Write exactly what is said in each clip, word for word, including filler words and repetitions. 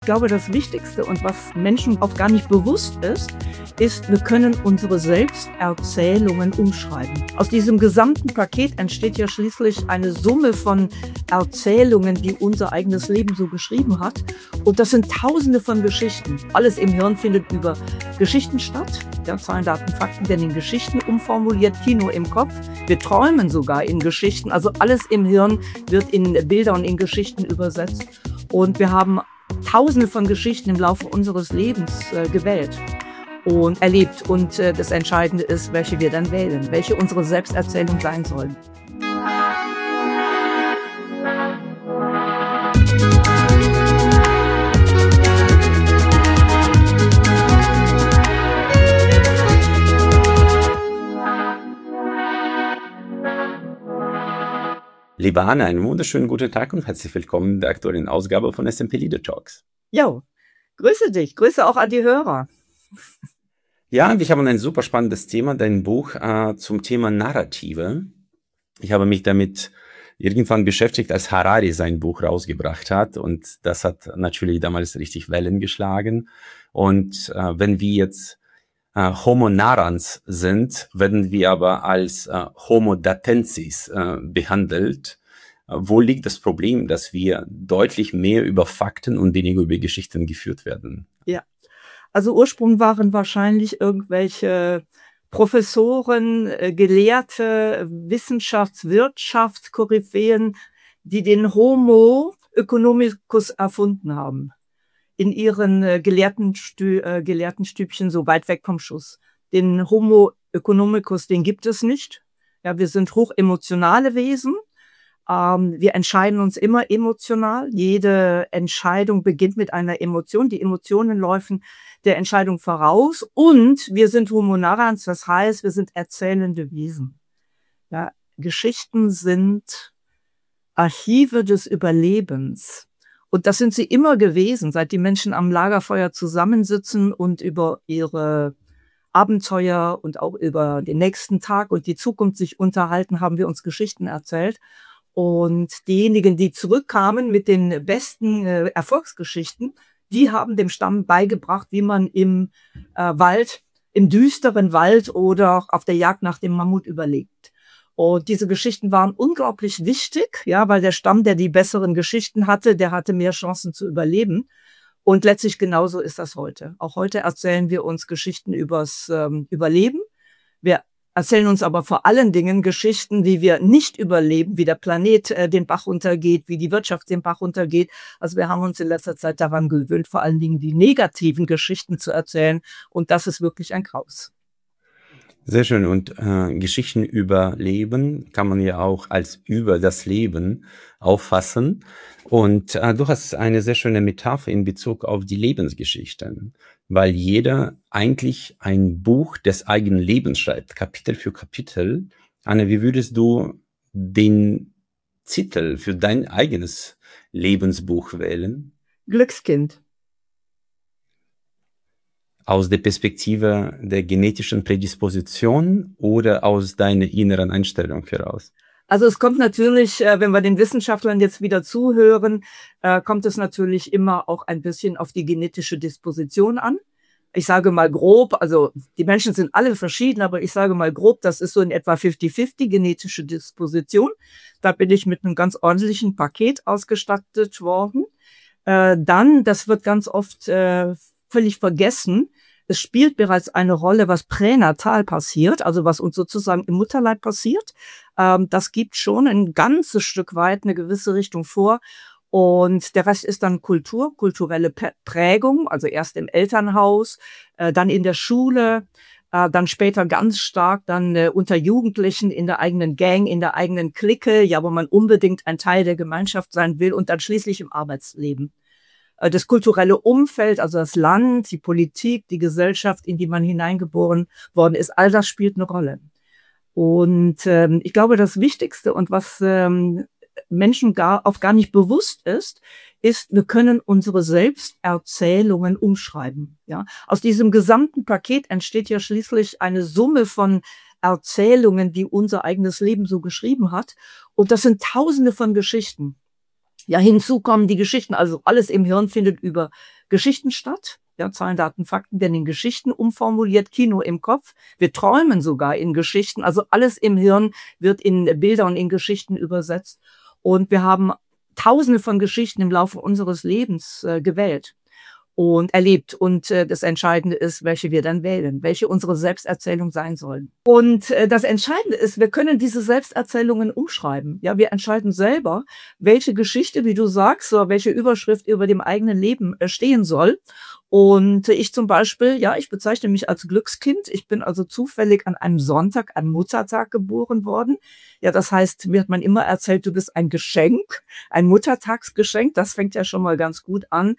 Ich glaube, das Wichtigste und was Menschen auch gar nicht bewusst ist, ist, wir können unsere Selbsterzählungen umschreiben. Aus diesem gesamten Paket entsteht ja schließlich eine Summe von Erzählungen, die unser eigenes Leben so geschrieben hat. Und das sind Tausende von Geschichten. Alles im Hirn findet über Geschichten statt. Ja, Zahlen, Daten, Fakten werden in Geschichten umformuliert, Kino im Kopf. Wir träumen sogar in Geschichten. Also alles im Hirn wird in Bilder und in Geschichten übersetzt. Und wir haben Tausende von Geschichten im Laufe unseres Lebens äh, gewählt und erlebt. Und äh, das Entscheidende ist, welche wir dann wählen, welche unsere Selbsterzählung sein soll. Liebe Anna, einen wunderschönen guten Tag und herzlich willkommen in der aktuellen Ausgabe von S and P Leader Talks. Jo, grüße dich, grüße auch an die Hörer. Ja, wir haben ein super spannendes Thema, dein Buch äh, zum Thema Narrative. Ich habe mich damit irgendwann beschäftigt, als Harari sein Buch rausgebracht hat, und das hat natürlich damals richtig Wellen geschlagen. Und äh, wenn wir jetzt äh, Homo narrans sind, werden wir aber als äh, Homo datensis äh, behandelt. Äh, wo liegt das Problem, dass wir deutlich mehr über Fakten und weniger über Geschichten geführt werden? Ja, also Ursprung waren wahrscheinlich irgendwelche Professoren, äh, Gelehrte, Wissenschafts-, Wirtschaftskoryphäen, die den Homo economicus erfunden haben. In ihren äh, gelehrten, Stü äh, gelehrten Stübchen so weit weg vom Schuss. Den Homo economicus, den gibt es nicht. Ja, wir sind hochemotionale Wesen. Ähm, wir entscheiden uns immer emotional. Jede Entscheidung beginnt mit einer Emotion. Die Emotionen laufen der Entscheidung voraus. Und wir sind Homo narrans, das heißt, wir sind erzählende Wesen. Ja, Geschichten sind Archive des Überlebens. Und das sind sie immer gewesen, seit die Menschen am Lagerfeuer zusammensitzen und über ihre Abenteuer und auch über den nächsten Tag und die Zukunft sich unterhalten, haben wir uns Geschichten erzählt. Und diejenigen, die zurückkamen mit den besten äh, Erfolgsgeschichten, die haben dem Stamm beigebracht, wie man im äh, Wald, im düsteren Wald oder auch auf der Jagd nach dem Mammut überlebt. Und diese Geschichten waren unglaublich wichtig, ja, weil der Stamm, der die besseren Geschichten hatte, der hatte mehr Chancen zu überleben. Und letztlich genauso ist das heute. Auch heute erzählen wir uns Geschichten übers ähm, Überleben. Wir erzählen uns aber vor allen Dingen Geschichten, wie wir nicht überleben, wie der Planet äh, den Bach runtergeht, wie die Wirtschaft den Bach runtergeht. Also wir haben uns in letzter Zeit daran gewöhnt, vor allen Dingen die negativen Geschichten zu erzählen. Und das ist wirklich ein Graus. Sehr schön. Und äh, Geschichten über Leben kann man ja auch als über das Leben auffassen. Und äh, du hast eine sehr schöne Metapher in Bezug auf die Lebensgeschichten, weil jeder eigentlich ein Buch des eigenen Lebens schreibt, Kapitel für Kapitel. Anne, wie würdest du den Titel für dein eigenes Lebensbuch wählen? Glückskind. Aus der Perspektive der genetischen Prädisposition oder aus deiner inneren Einstellung heraus? Also es kommt natürlich, wenn wir den Wissenschaftlern jetzt wieder zuhören, kommt es natürlich immer auch ein bisschen auf die genetische Disposition an. Ich sage mal grob, also die Menschen sind alle verschieden, aber ich sage mal grob, das ist so in etwa fünfzig fünfzig genetische Disposition. Da bin ich mit einem ganz ordentlichen Paket ausgestattet worden. Dann, das wird ganz oft völlig vergessen. Es spielt bereits eine Rolle, was pränatal passiert, also was uns sozusagen im Mutterleib passiert. Ähm, das gibt schon ein ganzes Stück weit eine gewisse Richtung vor. Und der Rest ist dann Kultur, kulturelle Prägung, also erst im Elternhaus, äh, dann in der Schule, äh, dann später ganz stark dann äh, unter Jugendlichen in der eigenen Gang, in der eigenen Clique, ja, wo man unbedingt ein Teil der Gemeinschaft sein will, und dann schließlich im Arbeitsleben. Das kulturelle Umfeld, also das Land, die Politik, die Gesellschaft, in die man hineingeboren worden ist, all das spielt eine Rolle. Und ähm, ich glaube, das Wichtigste und was ähm, Menschen gar, oft gar nicht bewusst ist, ist, wir können unsere Selbsterzählungen umschreiben. Ja? Aus diesem gesamten Paket entsteht ja schließlich eine Summe von Erzählungen, die unser eigenes Leben so geschrieben hat. Und das sind Tausende von Geschichten. Ja, hinzu kommen die Geschichten. Also alles im Hirn findet über Geschichten statt. Ja, Zahlen, Daten, Fakten werden in Geschichten umformuliert, Kino im Kopf. Wir träumen sogar in Geschichten. Also alles im Hirn wird in Bilder und in Geschichten übersetzt. Und wir haben Tausende von Geschichten im Laufe unseres Lebens äh, gewählt und erlebt. Und äh, das Entscheidende ist, welche wir dann wählen, welche unsere Selbsterzählung sein sollen. Und äh, das Entscheidende ist, wir können diese Selbsterzählungen umschreiben. Ja, wir entscheiden selber, welche Geschichte, wie du sagst, oder welche Überschrift über dem eigenen Leben äh, stehen soll. Und ich zum Beispiel, ja, ich bezeichne mich als Glückskind. Ich bin also zufällig an einem Sonntag, am Muttertag geboren worden. Ja, das heißt, mir hat man immer erzählt, du bist ein Geschenk, ein Muttertagsgeschenk. Das fängt ja schon mal ganz gut an.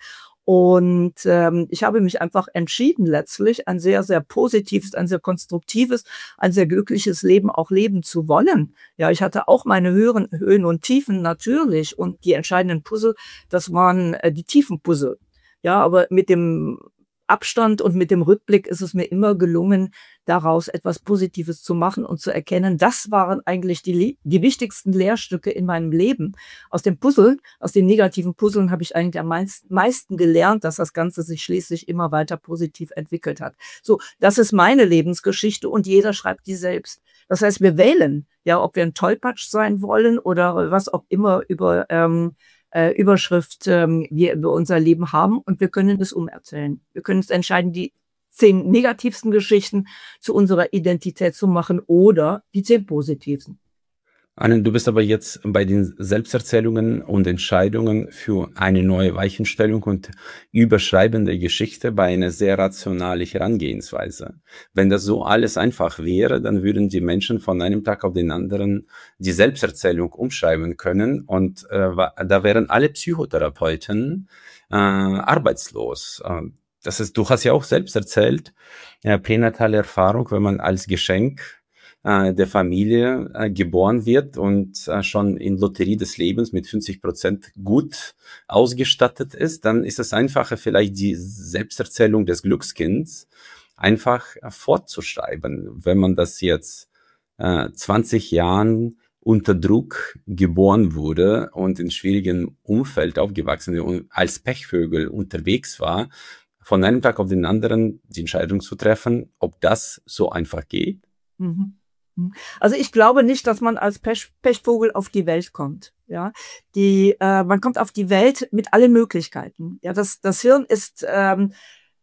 Und ähm, ich habe mich einfach entschieden, letztlich ein sehr, sehr positives, ein sehr konstruktives, ein sehr glückliches Leben auch leben zu wollen. Ja, ich hatte auch meine Höhen, Höhen und Tiefen natürlich. Und die entscheidenden Puzzle, das waren äh, die Tiefenpuzzle. Ja, aber mit dem Abstand und mit dem Rückblick ist es mir immer gelungen, daraus etwas Positives zu machen und zu erkennen, das waren eigentlich die, die wichtigsten Lehrstücke in meinem Leben. Aus dem Puzzle, aus den negativen Puzzeln habe ich eigentlich am meisten gelernt, dass das Ganze sich schließlich immer weiter positiv entwickelt hat. So, das ist meine Lebensgeschichte und jeder schreibt die selbst. Das heißt, wir wählen, ja, ob wir ein Tollpatsch sein wollen oder was auch immer über ähm, Äh, Überschrift ähm, wir über unser Leben haben und wir können das umerzählen. Wir können uns entscheiden, die zehn negativsten Geschichten zu unserer Identität zu machen oder die zehn positivsten. Anne, du bist aber jetzt bei den Selbsterzählungen und Entscheidungen für eine neue Weichenstellung und Überschreiben der Geschichte bei einer sehr rationalen Herangehensweise. Wenn das so alles einfach wäre, dann würden die Menschen von einem Tag auf den anderen die Selbsterzählung umschreiben können und äh, da wären alle Psychotherapeuten äh, arbeitslos. Äh, das ist, du hast ja auch selbst erzählt, ja, pränatale Erfahrung, wenn man als Geschenk der Familie äh, geboren wird und äh, schon in Lotterie des Lebens mit fünfzig Prozent gut ausgestattet ist, dann ist es einfacher, vielleicht die Selbsterzählung des Glückskinds einfach äh, fortzuschreiben. Wenn man das jetzt äh, zwanzig Jahren unter Druck geboren wurde und in schwierigem Umfeld aufgewachsen und als Pechvögel unterwegs war, von einem Tag auf den anderen die Entscheidung zu treffen, ob das so einfach geht. Mhm. Also ich glaube nicht, dass man als Pech, Pechvogel auf die Welt kommt. Ja, die äh, man kommt auf die Welt mit allen Möglichkeiten. Ja, das das Hirn ist ähm,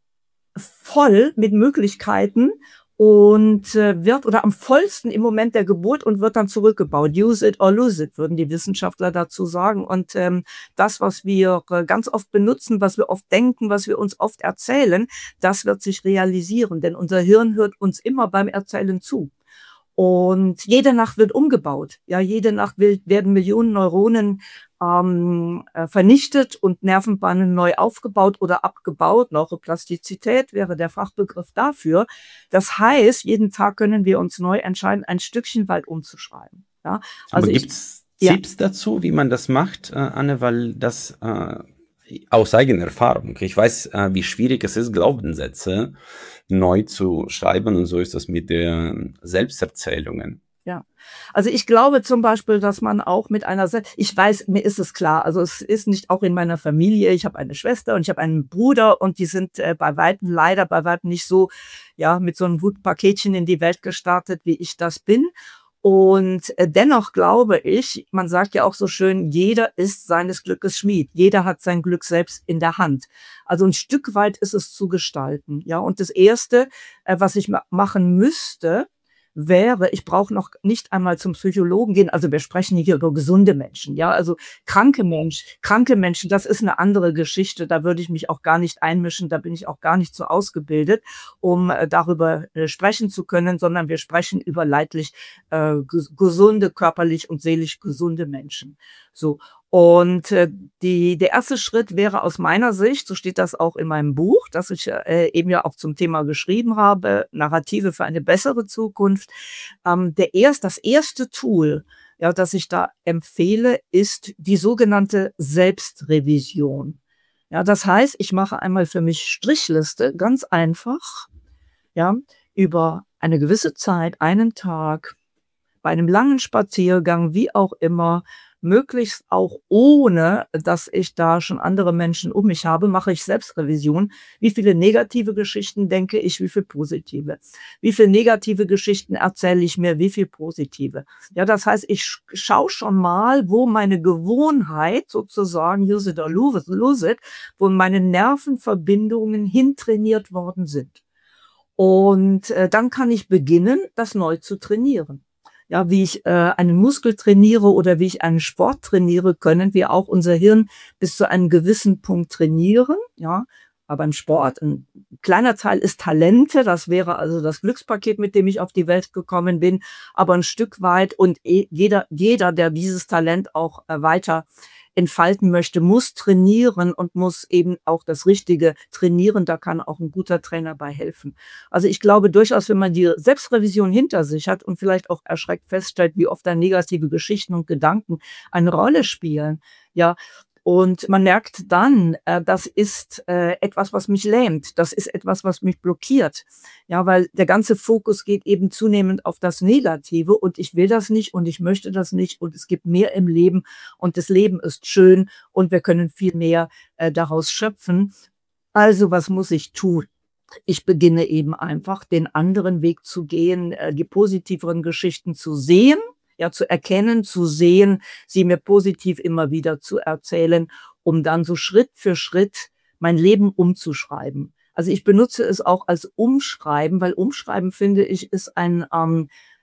voll mit Möglichkeiten und äh, wird oder am vollsten im Moment der Geburt und wird dann zurückgebaut. Use it or lose it, würden die Wissenschaftler dazu sagen. Und ähm, das, was wir äh, ganz oft benutzen, was wir oft denken, was wir uns oft erzählen, das wird sich realisieren, denn unser Hirn hört uns immer beim Erzählen zu. Und jede Nacht wird umgebaut. Ja, jede Nacht will, werden Millionen Neuronen ähm, äh, vernichtet und Nervenbahnen neu aufgebaut oder abgebaut. Neuroplastizität wäre der Fachbegriff dafür. Das heißt, jeden Tag können wir uns neu entscheiden, ein Stückchen weit umzuschreiben. Ja, also aber gibt's ich, Tipps ja. dazu, wie man das macht, äh, Anne, weil das äh, aus eigener Erfahrung. Ich weiß, äh, wie schwierig es ist, Glaubenssätze neu zu schreiben und so ist das mit den Selbsterzählungen. Ja, also ich glaube zum Beispiel, dass man auch mit einer, Se ich weiß, mir ist es klar, also es ist nicht auch in meiner Familie, ich habe eine Schwester und ich habe einen Bruder und die sind äh, bei Weitem leider bei Weitem nicht so, ja, mit so einem Wutpaketchen in die Welt gestartet, wie ich das bin. Und äh, dennoch glaube ich, man sagt ja auch so schön, jeder ist seines Glückes Schmied. Jeder hat sein Glück selbst in der Hand. Also ein Stück weit ist es zu gestalten. Ja, und das Erste, äh, was ich ma machen müsste, wäre, ich brauche noch nicht einmal zum Psychologen gehen. Also wir sprechen hier über gesunde Menschen. Ja, also kranke Menschen, kranke Menschen, das ist eine andere Geschichte. Da würde ich mich auch gar nicht einmischen. Da bin ich auch gar nicht so ausgebildet, um äh, darüber äh, sprechen zu können, sondern wir sprechen über leidlich äh, ges gesunde, körperlich und seelisch gesunde Menschen. So. Und äh, die, der erste Schritt wäre aus meiner Sicht, so steht das auch in meinem Buch, das ich äh, eben ja auch zum Thema geschrieben habe, Narrative für eine bessere Zukunft. Ähm, der erst, das erste Tool, ja, das ich da empfehle, ist die sogenannte Selbstrevision. Ja, das heißt, ich mache einmal für mich Strichliste, ganz einfach, ja, über eine gewisse Zeit, einen Tag, bei einem langen Spaziergang, wie auch immer, möglichst auch ohne, dass ich da schon andere Menschen um mich habe, mache ich Selbstrevision. Wie viele negative Geschichten denke ich, wie viel positive? Wie viele negative Geschichten erzähle ich mir, wie viel positive? Ja, das heißt, ich sch schaue schon mal, wo meine Gewohnheit sozusagen, use it or lose lose it, wo meine Nervenverbindungen hintrainiert worden sind. Und, äh, dann kann ich beginnen, das neu zu trainieren. Ja, wie ich, äh, einen Muskel trainiere oder wie ich einen Sport trainiere, können wir auch unser Hirn bis zu einem gewissen Punkt trainieren, ja. Aber im Sport 'n kleiner Teil ist Talente, das wäre also das Glückspaket, mit dem ich auf die Welt gekommen bin, aber 'n Stück weit und eh jeder jeder, der dieses Talent auch, äh, weiter entfalten möchte, muss trainieren und muss eben auch das Richtige trainieren. Da kann auch 'n guter Trainer bei helfen. Also, ich glaube durchaus, wenn man die Selbstrevision hinter sich hat und vielleicht auch erschreckt feststellt, wie oft da negative Geschichten und Gedanken eine Rolle spielen, ja, und man merkt dann, äh, das ist, äh, etwas, was mich lähmt. Das ist etwas, was mich blockiert. Ja, weil der ganze Fokus geht eben zunehmend auf das Negative und ich will das nicht und ich möchte das nicht und es gibt mehr im Leben und das Leben ist schön und wir können viel mehr, äh, daraus schöpfen. Also, was muss ich tun? Ich beginne eben einfach, den anderen Weg zu gehen, äh, die positiveren Geschichten zu sehen, ja, zu erkennen, zu sehen, sie mir positiv immer wieder zu erzählen, um dann so Schritt für Schritt mein Leben umzuschreiben. Also, ich benutze es auch als Umschreiben, weil Umschreiben, finde ich, ist ein, ähm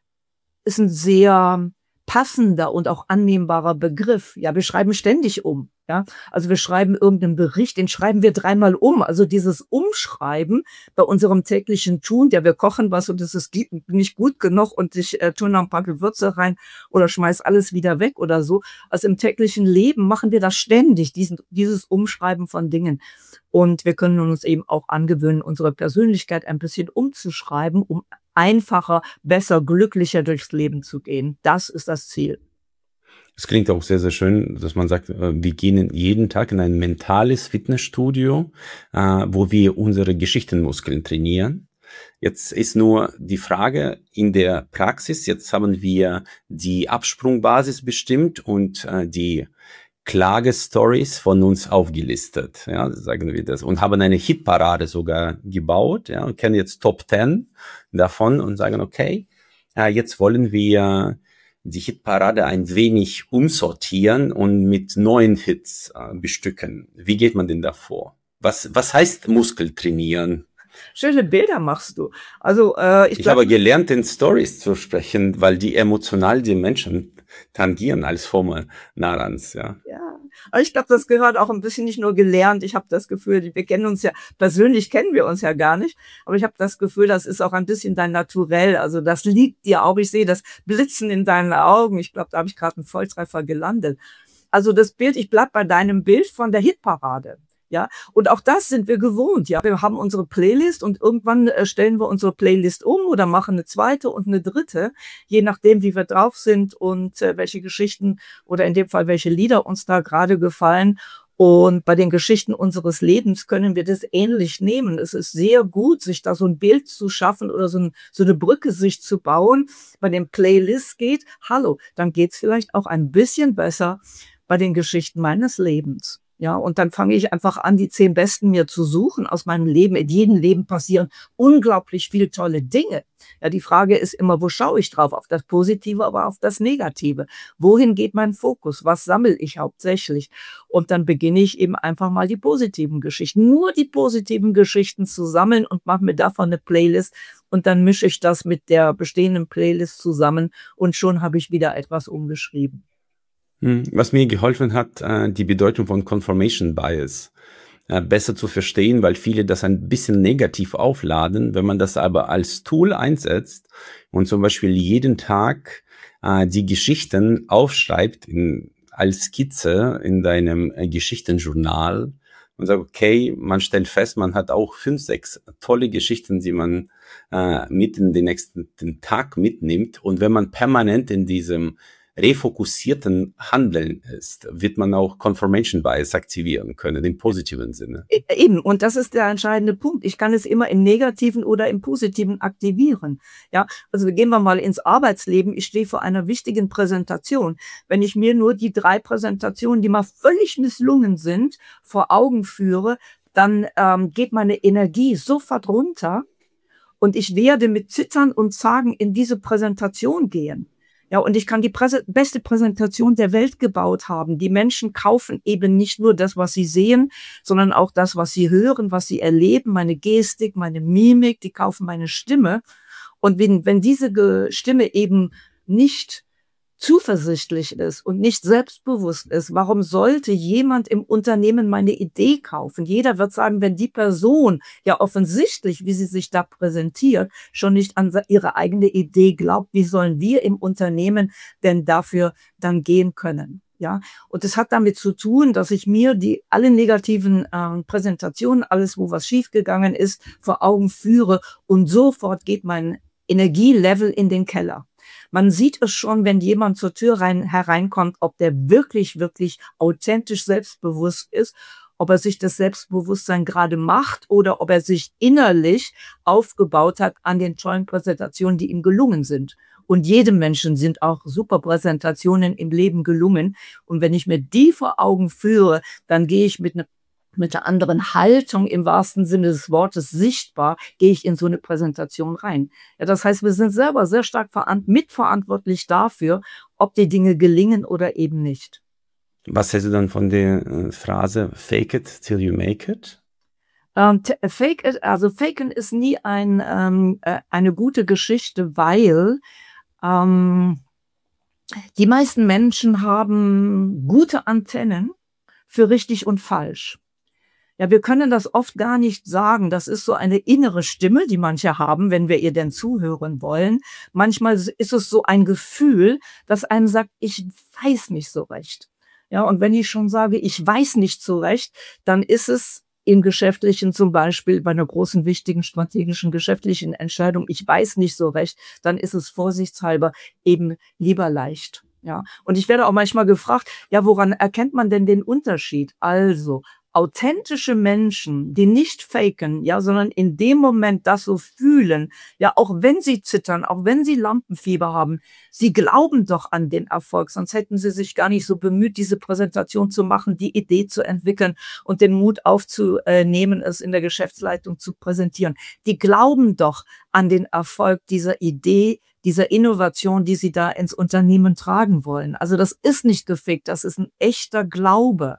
ist 'n sehr passender und auch annehmbarer Begriff. Ja, wir schreiben ständig um, ja? Also, wir schreiben irgend 'nen Bericht, den schreiben wir dreimal um. Also, dieses Umschreiben bei unserem täglichen Tun, ja, wir kochen was und es ist gi nicht gut genug und ich, äh, tue noch 'n paar Gewürze rein oder schmeiße alles wieder weg oder so. Also, im täglichen Leben machen wir das ständig, diesen dieses Umschreiben von Dingen. Und wir können uns eben auch angewöhnen, unsere Persönlichkeit ein bisschen umzuschreiben, um einfacher, besser, glücklicher durchs Leben zu gehen. Das ist das Ziel. Es klingt auch sehr, sehr schön, dass man sagt, äh, wir gehen jeden Tag in ein mentales Fitnessstudio, äh, wo wir unsere Geschichtenmuskeln trainieren. Jetzt ist nur die Frage in der Praxis, jetzt haben wir die Absprungbasis bestimmt und äh, die Klagestories von uns aufgelistet, ja, sagen wir das, und haben eine Hitparade sogar gebaut, ja, und kennen jetzt Top zehn davon und sagen, okay, äh, jetzt wollen wir die Hitparade ein wenig umsortieren und mit neuen Hits äh, bestücken. Wie geht man denn da vor? Was, was heißt Muskel trainieren? Schöne Bilder machst du. Also, äh, ich Ich glaube habe gelernt, in Stories zu sprechen, weil die emotional die Menschen tangieren als Form Narans, ja. Ja, aber ich glaube, das gehört auch 'n bisschen nicht nur gelernt. Ich habe das Gefühl, wir kennen uns ja persönlich kennen wir uns ja gar nicht, aber ich habe das Gefühl, das ist auch ein bisschen dein Naturell. Also, das liegt dir auch. Ich sehe das Blitzen in deinen Augen. Ich glaube, da habe ich grad 'n Volltreffer gelandet. Also, das Bild ich bleibe bei deinem Bild von der Hitparade, ja? Und auch das sind wir gewohnt, ja? Wir haben unsere Playlist und irgendwann, äh, stellen wir unsere Playlist um oder machen 'ne zweite und 'ne dritte, je nachdem, wie wir drauf sind und, äh, welche Geschichten oder in dem Fall, welche Lieder uns da grade gefallen. Und bei den Geschichten unseres Lebens können wir das ähnlich nehmen. Es ist sehr gut, sich da so 'n Bild zu schaffen oder so 'n so 'ne Brücke sich zu bauen. Bei den Playlists geht hallo, dann geht's vielleicht auch ein bisschen besser bei den Geschichten meines Lebens. Ja, und dann fange ich einfach an, die zehn besten mir zu suchen aus meinem Leben. In jedem Leben passieren unglaublich viel tolle Dinge. Ja, die Frage ist immer, wo schaue ich drauf? Auf das Positive, aber auf das Negative. Wohin geht mein Fokus? Was sammle ich hauptsächlich? Und dann beginne ich eben einfach mal die positiven Geschichten nur die positiven Geschichten zu sammeln und mache mir davon 'ne Playlist und dann mische ich das mit der bestehenden Playlist zusammen und schon habe ich wieder etwas umgeschrieben. Hm, was mir geholfen hat, äh, die Bedeutung von Confirmation Bias, äh, besser zu verstehen, weil viele das ein bisschen negativ aufladen. Wenn man das aber als Tool einsetzt und zum Beispiel jeden Tag, äh, die Geschichten aufschreibt in als Skizze in deinem, äh, Geschichtenjournal und sagt: „Okay“, man stellt fest, man hat auch fünf, sechs tolle Geschichten, die man, äh, mit in den nächsten den Tag mitnimmt. Und wenn man permanent in diesem refokussierten Handeln ist, wird man auch Confirmation Bias aktivieren können, im positiven Sinne. Eben, und das ist der entscheidende Punkt. Ich kann es immer im Negativen oder im Positiven aktivieren. Ja, also gehen wir mal ins Arbeitsleben. Ich stehe vor einer wichtigen Präsentation. Wenn ich mir nur die drei Präsentationen, die mal völlig misslungen sind, vor Augen führe, dann ähm, geht meine Energie sofort runter und ich werde mit Zittern und Zagen in diese Präsentation gehen. Ja, und ich kann die Präse- beste Präsentation der Welt gebaut haben. Die Menschen kaufen eben nicht nur das, was sie sehen, sondern auch das, was sie hören, was sie erleben, meine Gestik, meine Mimik, die kaufen meine Stimme. Und wenn, wenn diese Ge- Stimme eben nicht zuversichtlich ist und nicht selbstbewusst ist, warum sollte jemand im Unternehmen meine Idee kaufen? Jeder wird sagen, wenn die Person ja offensichtlich, wie sie sich da präsentiert, schon nicht an ihre eigene Idee glaubt, wie sollen wir im Unternehmen denn dafür dann gehen können? Ja, und es hat damit zu tun, dass ich mir die alle negativen äh, Präsentationen, alles, wo was schiefgegangen ist, vor Augen führe und sofort geht mein Energielevel in den Keller. Man sieht es schon, wenn jemand zur Tür rein, hereinkommt, ob der wirklich, wirklich authentisch selbstbewusst ist, ob er sich das Selbstbewusstsein gerade macht oder ob er sich innerlich aufgebaut hat an den tollen Präsentationen, die ihm gelungen sind. Und jedem Menschen sind auch super Präsentationen im Leben gelungen. Und wenn ich mir die vor Augen führe, dann gehe ich mit einer mit einer anderen Haltung im wahrsten Sinne des Wortes sichtbar, gehe ich in so eine Präsentation rein. Ja, das heißt, wir sind selber sehr stark mitverantwortlich dafür, ob die Dinge gelingen oder eben nicht. Was hältst du dann von der äh, Phrase "Fake it till you make it"? Ähm, t- fake it, also faken ist nie ein, ähm, äh, eine gute Geschichte, weil ähm, die meisten Menschen haben gute Antennen für richtig und falsch. Ja, wir können das oft gar nicht sagen. Das ist so eine innere Stimme, die manche haben, wenn wir ihr denn zuhören wollen. Manchmal ist es so ein Gefühl, das einem sagt, ich weiß nicht so recht. Ja, und wenn ich schon sage, ich weiß nicht so recht, dann ist es im Geschäftlichen zum Beispiel bei einer großen, wichtigen, strategischen, geschäftlichen Entscheidung, ich weiß nicht so recht, dann ist es vorsichtshalber eben lieber leicht. Ja, und ich werde auch manchmal gefragt, ja, woran erkennt man denn den Unterschied? Also, authentische Menschen, die nicht faken, ja, sondern in dem Moment das so fühlen, ja, auch wenn sie zittern, auch wenn sie Lampenfieber haben, sie glauben doch an den Erfolg, sonst hätten sie sich gar nicht so bemüht, diese Präsentation zu machen, die Idee zu entwickeln und den Mut aufzunehmen, es in der Geschäftsleitung zu präsentieren. Die glauben doch an den Erfolg dieser Idee, dieser Innovation, die sie da ins Unternehmen tragen wollen. Also das ist nicht gefaked, das ist ein echter Glaube.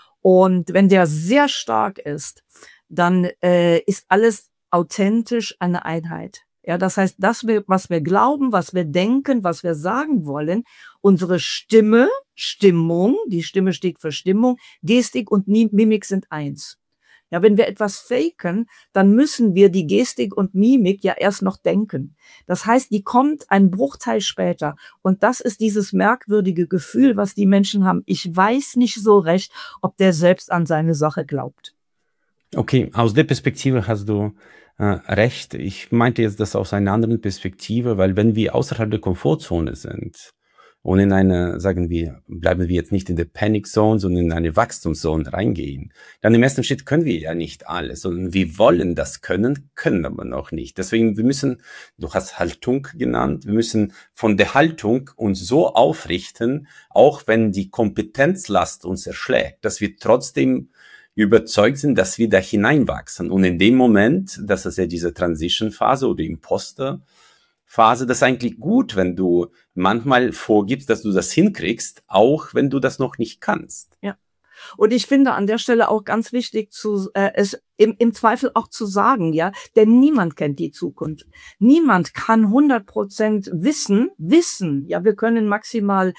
Und wenn der sehr stark ist, dann äh, ist alles authentisch eine Einheit. Ja, das heißt, das, wir, was wir glauben, was wir denken, was wir sagen wollen, unsere Stimme, Stimmung, die Stimme steht für Stimmung, Gestik und Mimik sind eins. Ja, wenn wir etwas faken, dann müssen wir die Gestik und Mimik ja erst noch denken. Das heißt, die kommt ein Bruchteil später. Und das ist dieses merkwürdige Gefühl, was die Menschen haben. Ich weiß nicht so recht, ob der selbst an seine Sache glaubt. Okay, aus der Perspektive hast du äh, recht. Ich meinte jetzt das aus einer anderen Perspektive, weil wenn wir außerhalb der Komfortzone sind und in eine, sagen wir, bleiben wir jetzt nicht in der Panic Zone, sondern in eine Wachstumszone reingehen, dann im ersten Schritt können wir ja nicht alles, sondern wir wollen das können, können aber noch nicht. Deswegen, wir müssen, du hast Haltung genannt, wir müssen von der Haltung uns so aufrichten, auch wenn die Kompetenzlast uns erschlägt, dass wir trotzdem überzeugt sind, dass wir da hineinwachsen. Und in dem Moment, das ist ja diese Transition-Phase oder Imposter-Phase, das ist eigentlich gut, wenn du manchmal vorgibst, dass du das hinkriegst, auch wenn du das noch nicht kannst. Ja. Und ich finde an der Stelle auch ganz wichtig, zu, äh, es im, im Zweifel auch zu sagen, ja, denn niemand kennt die Zukunft. Niemand kann hundert Prozent wissen, wissen, ja, wir können maximal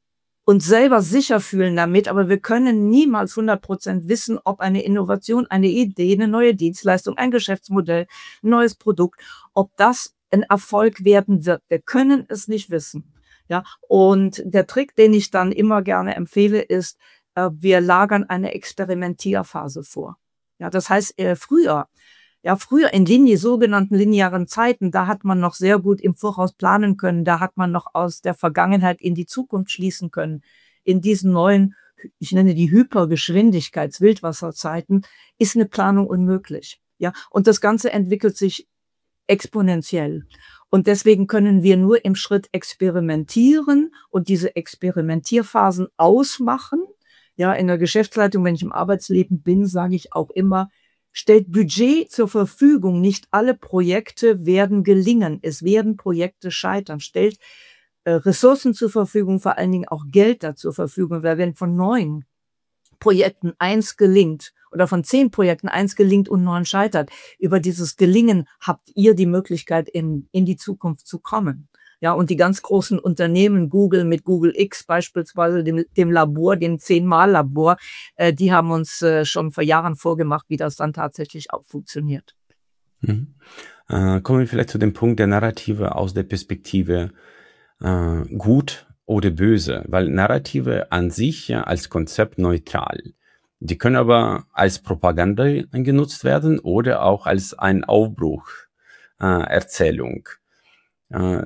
uns selber sicher fühlen damit, aber wir können niemals hundert Prozent wissen, ob eine Innovation, eine Idee, eine neue Dienstleistung, ein Geschäftsmodell, ein neues Produkt, ob das ein Erfolg werden wird. Wir können es nicht wissen. Ja, und der Trick, den ich dann immer gerne empfehle, ist, äh, wir lagern eine Experimentierphase vor. Ja, das heißt, äh, früher Ja, früher in Linie, sogenannten linearen Zeiten, da hat man noch sehr gut im Voraus planen können. Da hat man noch aus der Vergangenheit in die Zukunft schließen können. In diesen neuen, ich nenne die Hypergeschwindigkeits-Wildwasserzeiten, ist eine Planung unmöglich. Ja, und das Ganze entwickelt sich exponentiell. Und deswegen können wir nur im Schritt experimentieren und diese Experimentierphasen ausmachen. Ja, in der Geschäftsleitung, wenn ich im Arbeitsleben bin, sage ich auch immer, stellt Budget zur Verfügung. Nicht alle Projekte werden gelingen. Es werden Projekte scheitern. Stellt äh, Ressourcen zur Verfügung, vor allen Dingen auch Geld da zur Verfügung. Weil wenn von neun Projekten eins gelingt oder von zehn Projekten eins gelingt und neun scheitert, über dieses Gelingen habt ihr die Möglichkeit, in, in die Zukunft zu kommen. Ja, und die ganz großen Unternehmen, Google mit Google X beispielsweise, dem, dem Labor, dem Zehnmal-Labor, äh, die haben uns äh, schon vor Jahren vorgemacht, wie das dann tatsächlich auch funktioniert. Mhm. Äh, kommen wir vielleicht zu dem Punkt der Narrative aus der Perspektive äh, gut oder böse, weil Narrative an sich ja als Konzept neutral. Die können aber als Propaganda genutzt werden oder auch als ein Aufbruch, äh, Erzählung. Äh,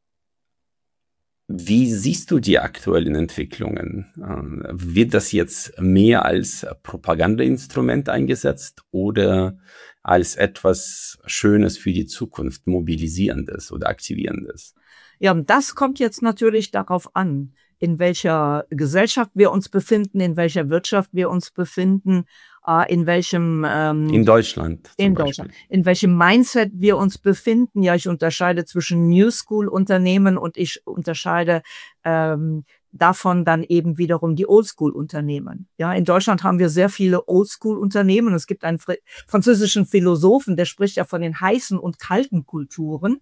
Wie siehst du die aktuellen Entwicklungen? Ähm, Wird das jetzt mehr als Propagandainstrument eingesetzt oder als etwas Schönes für die Zukunft, Mobilisierendes oder Aktivierendes? Ja, und das kommt jetzt natürlich darauf an, in welcher Gesellschaft wir uns befinden, in welcher Wirtschaft wir uns befinden, äh, in welchem ähm, In Deutschland zum in Beispiel. Deutschland, in welchem Mindset wir uns befinden. Ja, ich unterscheide zwischen New School Unternehmen und ich unterscheide ähm, davon dann eben wiederum die Old School Unternehmen. Ja, in Deutschland haben wir sehr viele Old School Unternehmen. Es gibt einen fr- französischen Philosophen, der spricht ja von den heißen und kalten Kulturen.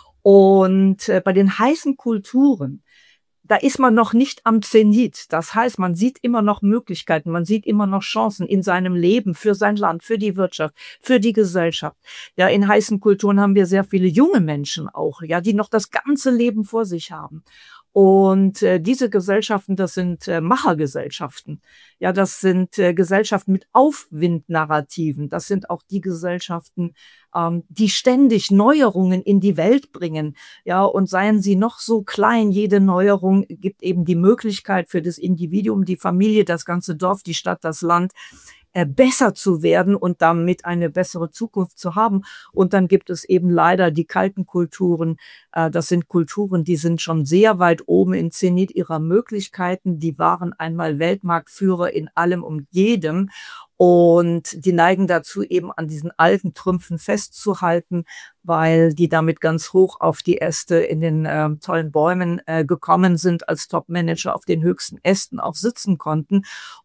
Und äh, bei den heißen Kulturen, da ist man noch nicht am Zenit. Das heißt, man sieht immer noch Möglichkeiten, man sieht immer noch Chancen in seinem Leben, für sein Land, für die Wirtschaft, für die Gesellschaft. Ja, in heißen Kulturen haben wir sehr viele junge Menschen auch, ja, die noch das ganze Leben vor sich haben. Und äh, diese Gesellschaften, das sind äh, Machergesellschaften. Ja, das sind äh, Gesellschaften mit Aufwindnarrativen. Das sind auch die Gesellschaften, ähm, die ständig Neuerungen in die Welt bringen. Ja, und seien sie noch so klein, jede Neuerung gibt eben die Möglichkeit für das Individuum, die Familie, das ganze Dorf, die Stadt, das Land, äh, besser zu werden und damit eine bessere Zukunft zu haben. Und dann gibt es eben leider die kalten Kulturen. Äh, das sind Kulturen, die sind schon sehr weit oben im Zenit ihrer Möglichkeiten. Die waren einmal Weltmarktführer in allem und jedem. Und die neigen dazu, eben an diesen alten Trümpfen festzuhalten, weil die damit ganz hoch auf die Äste in den äh, tollen Bäumen äh, gekommen sind, als Top-Manager auf den höchsten Ästen auch sitzen konnten.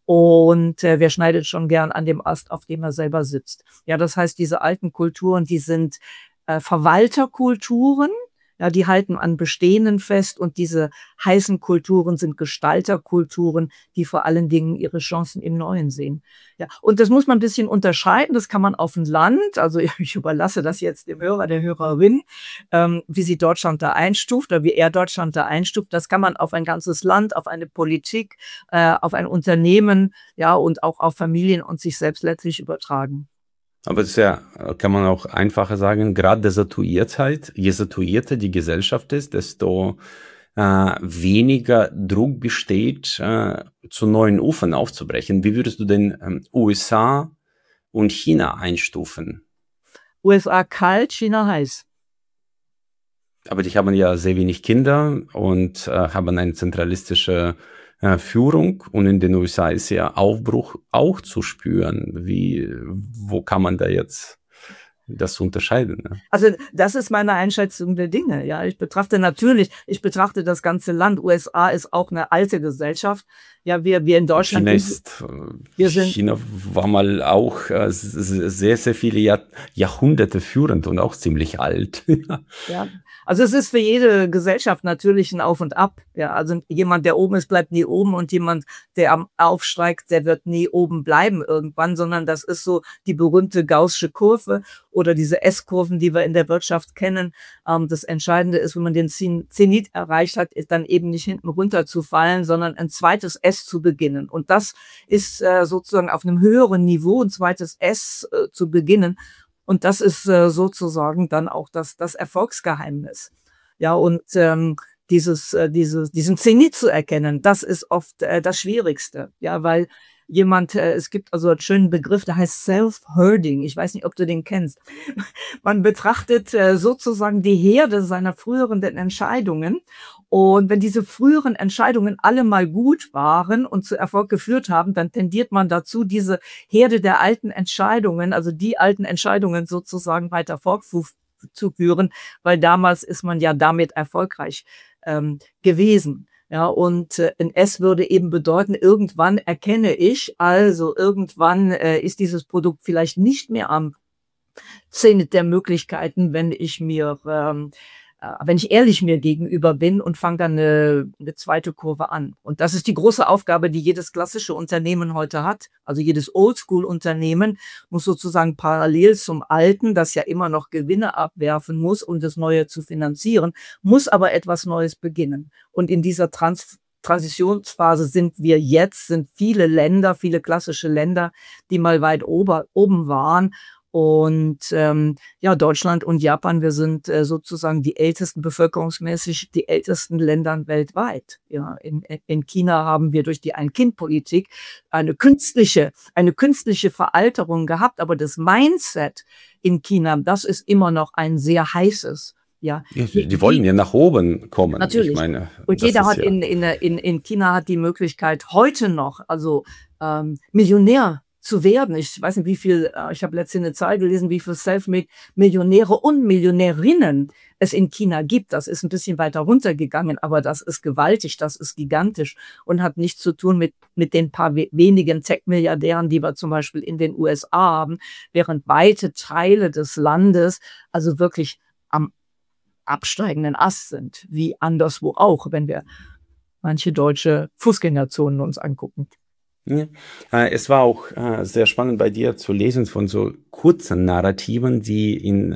Und äh, wer schneidet schon gern an dem Ast, auf dem er selber sitzt? Ja, das heißt, diese alten Kulturen, die sind äh, Verwalterkulturen. Ja, die halten an Bestehenden fest und diese heißen Kulturen sind Gestalterkulturen, die vor allen Dingen ihre Chancen im Neuen sehen. Ja, und das muss man ein bisschen unterscheiden. Das kann man auf dem Land, also ich überlasse das jetzt dem Hörer, der Hörerin, ähm, wie sie Deutschland da einstuft oder wie er Deutschland da einstuft. Das kann man auf ein ganzes Land, auf eine Politik, äh, auf ein Unternehmen, ja, und auch auf Familien und sich selbst letztlich übertragen. Aber das ist ja, kann man auch einfacher sagen, Grad der Saturiertheit. Je saturierter die Gesellschaft ist, desto äh, weniger Druck besteht, äh, zu neuen Ufern aufzubrechen. Wie würdest du denn ähm, U S A und China einstufen? U S A kalt, China heiß. Aber die haben ja sehr wenig Kinder und äh, haben eine zentralistische äh, Führung. Und in den U S A ist ja Aufbruch auch zu spüren. Wie, wo kann man da jetzt das unterscheiden? Ne? Also das ist meine Einschätzung der Dinge. Ja, ich betrachte natürlich, ich betrachte das ganze Land. U S A ist auch eine alte Gesellschaft. Ja, wir, wir in Deutschland. China ist, wir sind, China war mal auch äh, sehr, sehr viele Jahr, Jahrhunderte führend und auch ziemlich alt. Ja. Also es ist für jede Gesellschaft natürlich ein Auf und Ab. Ja, also jemand, der oben ist, bleibt nie oben und jemand, der am aufsteigt, der wird nie oben bleiben irgendwann, sondern das ist so die berühmte gaußsche Kurve oder diese S-Kurven, die wir in der Wirtschaft kennen. Ähm, das Entscheidende ist, wenn man den Zenit erreicht hat, ist dann eben nicht hinten runterzufallen, sondern ein zweites S zu beginnen. Und das ist äh, sozusagen auf einem höheren Niveau, ein zweites S äh, zu beginnen. Und das ist äh, sozusagen dann auch das, das Erfolgsgeheimnis. Ja, und ähm, dieses, äh, dieses, diesen Zenit zu erkennen, das ist oft äh, das Schwierigste. Ja, weil jemand, äh, es gibt also einen schönen Begriff, der heißt Self-Herding. Ich weiß nicht, ob du den kennst. Man betrachtet äh, sozusagen die Herde seiner früheren Entscheidungen. Und wenn diese früheren Entscheidungen alle mal gut waren und zu Erfolg geführt haben, dann tendiert man dazu, diese Herde der alten Entscheidungen, also die alten Entscheidungen sozusagen weiter fortzuführen, weil damals ist man ja damit erfolgreich ähm, gewesen. Ja, und äh, ein S würde eben bedeuten, irgendwann erkenne ich, also irgendwann äh, ist dieses Produkt vielleicht nicht mehr am Zenit der Möglichkeiten, wenn ich mir ähm, wenn ich ehrlich mir gegenüber bin und fange dann eine, eine zweite Kurve an. Und das ist die große Aufgabe, die jedes klassische Unternehmen heute hat. Also jedes Oldschool-Unternehmen muss sozusagen parallel zum Alten, das ja immer noch Gewinne abwerfen muss, um das Neue zu finanzieren, muss aber etwas Neues beginnen. Und in dieser Trans Transitionsphase sind wir jetzt, sind viele Länder, viele klassische Länder, die mal weit ober, oben waren. Und ähm, ja, Deutschland und Japan, wir sind äh, sozusagen die ältesten, bevölkerungsmäßig die ältesten Ländern weltweit. Ja, in, in China haben wir durch die Ein-Kind-Politik eine künstliche, eine künstliche Veralterung gehabt, aber das Mindset in China, das ist immer noch ein sehr heißes. Ja, ja die, die wollen ja nach oben kommen. Natürlich. Ich meine, und jeder hat ja in, in, in, in China hat die Möglichkeit, heute noch, also ähm, Millionär zu werden. Ich weiß nicht, wie viel, ich habe letztens eine Zahl gelesen, wie viel Selfmade-Millionäre und Millionärinnen es in China gibt. Das ist ein bisschen weiter runtergegangen, aber das ist gewaltig, das ist gigantisch und hat nichts zu tun mit, mit den paar wenigen Tech-Milliardären, die wir zum Beispiel in den U S A haben, während weite Teile des Landes also wirklich am absteigenden Ast sind, wie anderswo auch, wenn wir manche deutsche Fußgängerzonen uns angucken. Ja. Es war auch sehr spannend bei dir zu lesen von so kurzen Narrativen, die in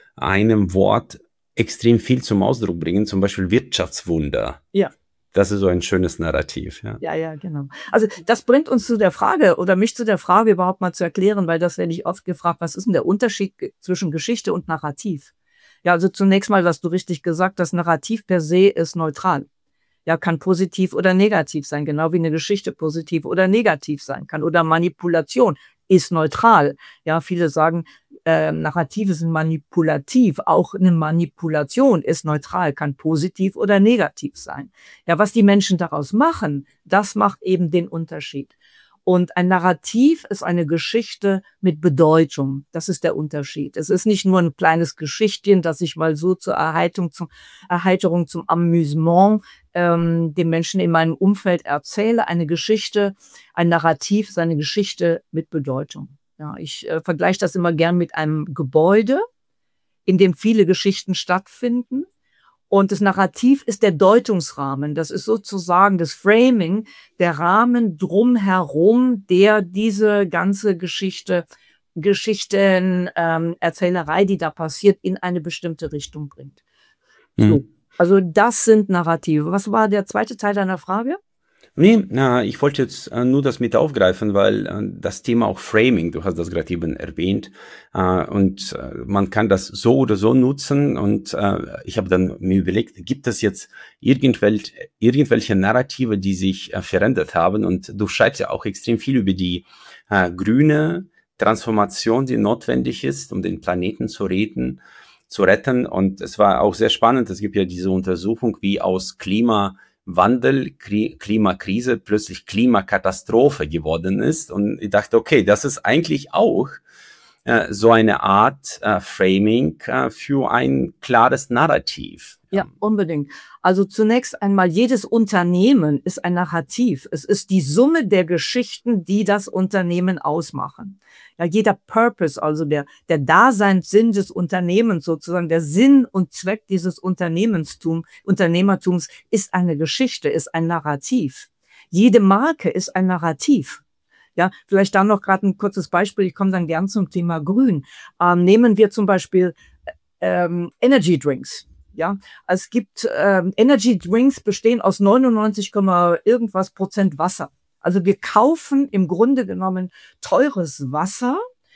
einem Wort extrem viel zum Ausdruck bringen, zum Beispiel Wirtschaftswunder. Ja. Das ist so ein schönes Narrativ. Ja, ja, ja, genau. Also das bringt uns zu der Frage oder mich zu der Frage überhaupt mal zu erklären, weil das werde ich oft gefragt, was ist denn der Unterschied zwischen Geschichte und Narrativ? Ja, also zunächst mal, was du richtig gesagt hast, Narrativ per se ist neutral. Ja, kann positiv oder negativ sein, genau wie eine Geschichte positiv oder negativ sein kann. Oder Manipulation ist neutral. Ja, viele sagen, äh, Narrative sind manipulativ. Auch eine Manipulation ist neutral, kann positiv oder negativ sein. Ja, was die Menschen daraus machen, das macht eben den Unterschied. Und ein Narrativ ist eine Geschichte mit Bedeutung. Das ist der Unterschied. Es ist nicht nur ein kleines Geschichtchen, das ich mal so zur Erheiterung, zum, Erheiterung, zum Amüsement ähm, den Menschen in meinem Umfeld erzähle. Eine Geschichte, ein Narrativ ist eine Geschichte mit Bedeutung. Ja, ich äh, vergleiche das immer gern mit einem Gebäude, in dem viele Geschichten stattfinden. Und das Narrativ ist der Deutungsrahmen. Das ist sozusagen das Framing, der Rahmen drumherum, der diese ganze Geschichte, Geschichten, ähm, Erzählerei, die da passiert, in eine bestimmte Richtung bringt. Mhm. So. Also das sind Narrative. Was war der zweite Teil deiner Frage? Nee, na, ich wollte jetzt äh, nur das mit aufgreifen, weil äh, das Thema auch Framing, du hast das gerade eben erwähnt, äh, und äh, man kann das so oder so nutzen und äh, ich habe dann mir überlegt, gibt es jetzt irgendwelche, irgendwelche Narrative, die sich äh, verändert haben, und du schreibst ja auch extrem viel über die äh, grüne Transformation, die notwendig ist, um den Planeten zu retten, zu retten, und es war auch sehr spannend, es gibt ja diese Untersuchung, wie aus Klima Wandel, Klimakrise plötzlich Klimakatastrophe geworden ist. Und ich dachte, okay, das ist eigentlich auch äh, so eine Art äh, Framing äh, für ein klares Narrativ. Ja, unbedingt. Also zunächst einmal, jedes Unternehmen ist ein Narrativ. Es ist die Summe der Geschichten, die das Unternehmen ausmachen. Ja, jeder Purpose, also der, der Daseinssinn des Unternehmens sozusagen, der Sinn und Zweck dieses Unternehmenstum, Unternehmertums ist eine Geschichte, ist ein Narrativ. Jede Marke ist ein Narrativ. Ja, vielleicht da noch gerade ein kurzes Beispiel. Ich komme dann gern zum Thema Grün. Ähm, nehmen wir zum Beispiel ähm, Energy Drinks. Ja, es gibt ähm, Energy Drinks bestehen aus neunundneunzig, irgendwas Prozent Wasser. Also wir kaufen im Grunde genommen teures Wasser,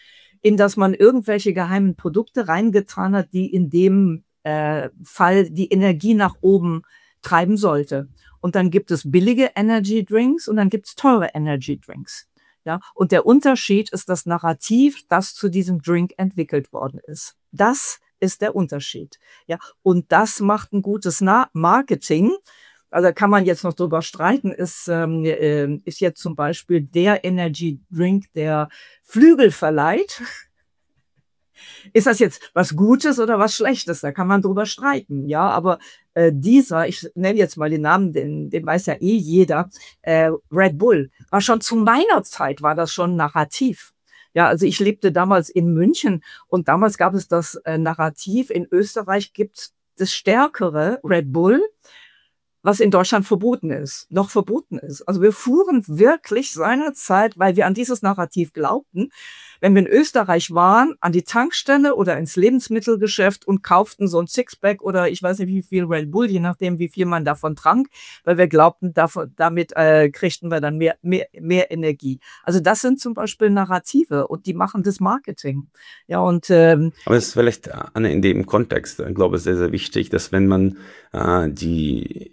in das man irgendwelche geheimen Produkte reingetan hat, die in dem äh, Fall die Energie nach oben treiben sollte. Und dann gibt es billige Energy Drinks und dann gibt es teure Energy Drinks. Ja, und der Unterschied ist das Narrativ, das zu diesem Drink entwickelt worden ist. Das ist der Unterschied. Ja, und das macht ein gutes Na- Marketing. Also kann man jetzt noch drüber streiten, ist, ähm, äh, ist jetzt zum Beispiel der Energy Drink, der Flügel verleiht. Ist das jetzt was Gutes oder was Schlechtes? Da kann man drüber streiten, ja. Aber äh, dieser, ich nenne jetzt mal den Namen, den, den weiß ja eh jeder, äh, Red Bull, war schon zu meiner Zeit, war das schon Narrativ. Ja, also ich lebte damals in München und damals gab es das äh, Narrativ, in Österreich gibt's das stärkere Red Bull, was in Deutschland verboten ist, noch verboten ist. Also wir fuhren wirklich seinerzeit, weil wir an dieses Narrativ glaubten, wenn wir in Österreich waren, an die Tankstelle oder ins Lebensmittelgeschäft und kauften so ein Sixpack oder ich weiß nicht wie viel Red Bull, je nachdem wie viel man davon trank, weil wir glaubten, davon, damit äh, kriegten wir dann mehr, mehr, mehr Energie. Also das sind zum Beispiel Narrative und die machen das Marketing. Ja, und ähm, aber es ist vielleicht Anne, in dem Kontext, ich glaube, sehr, sehr wichtig, dass wenn man äh, die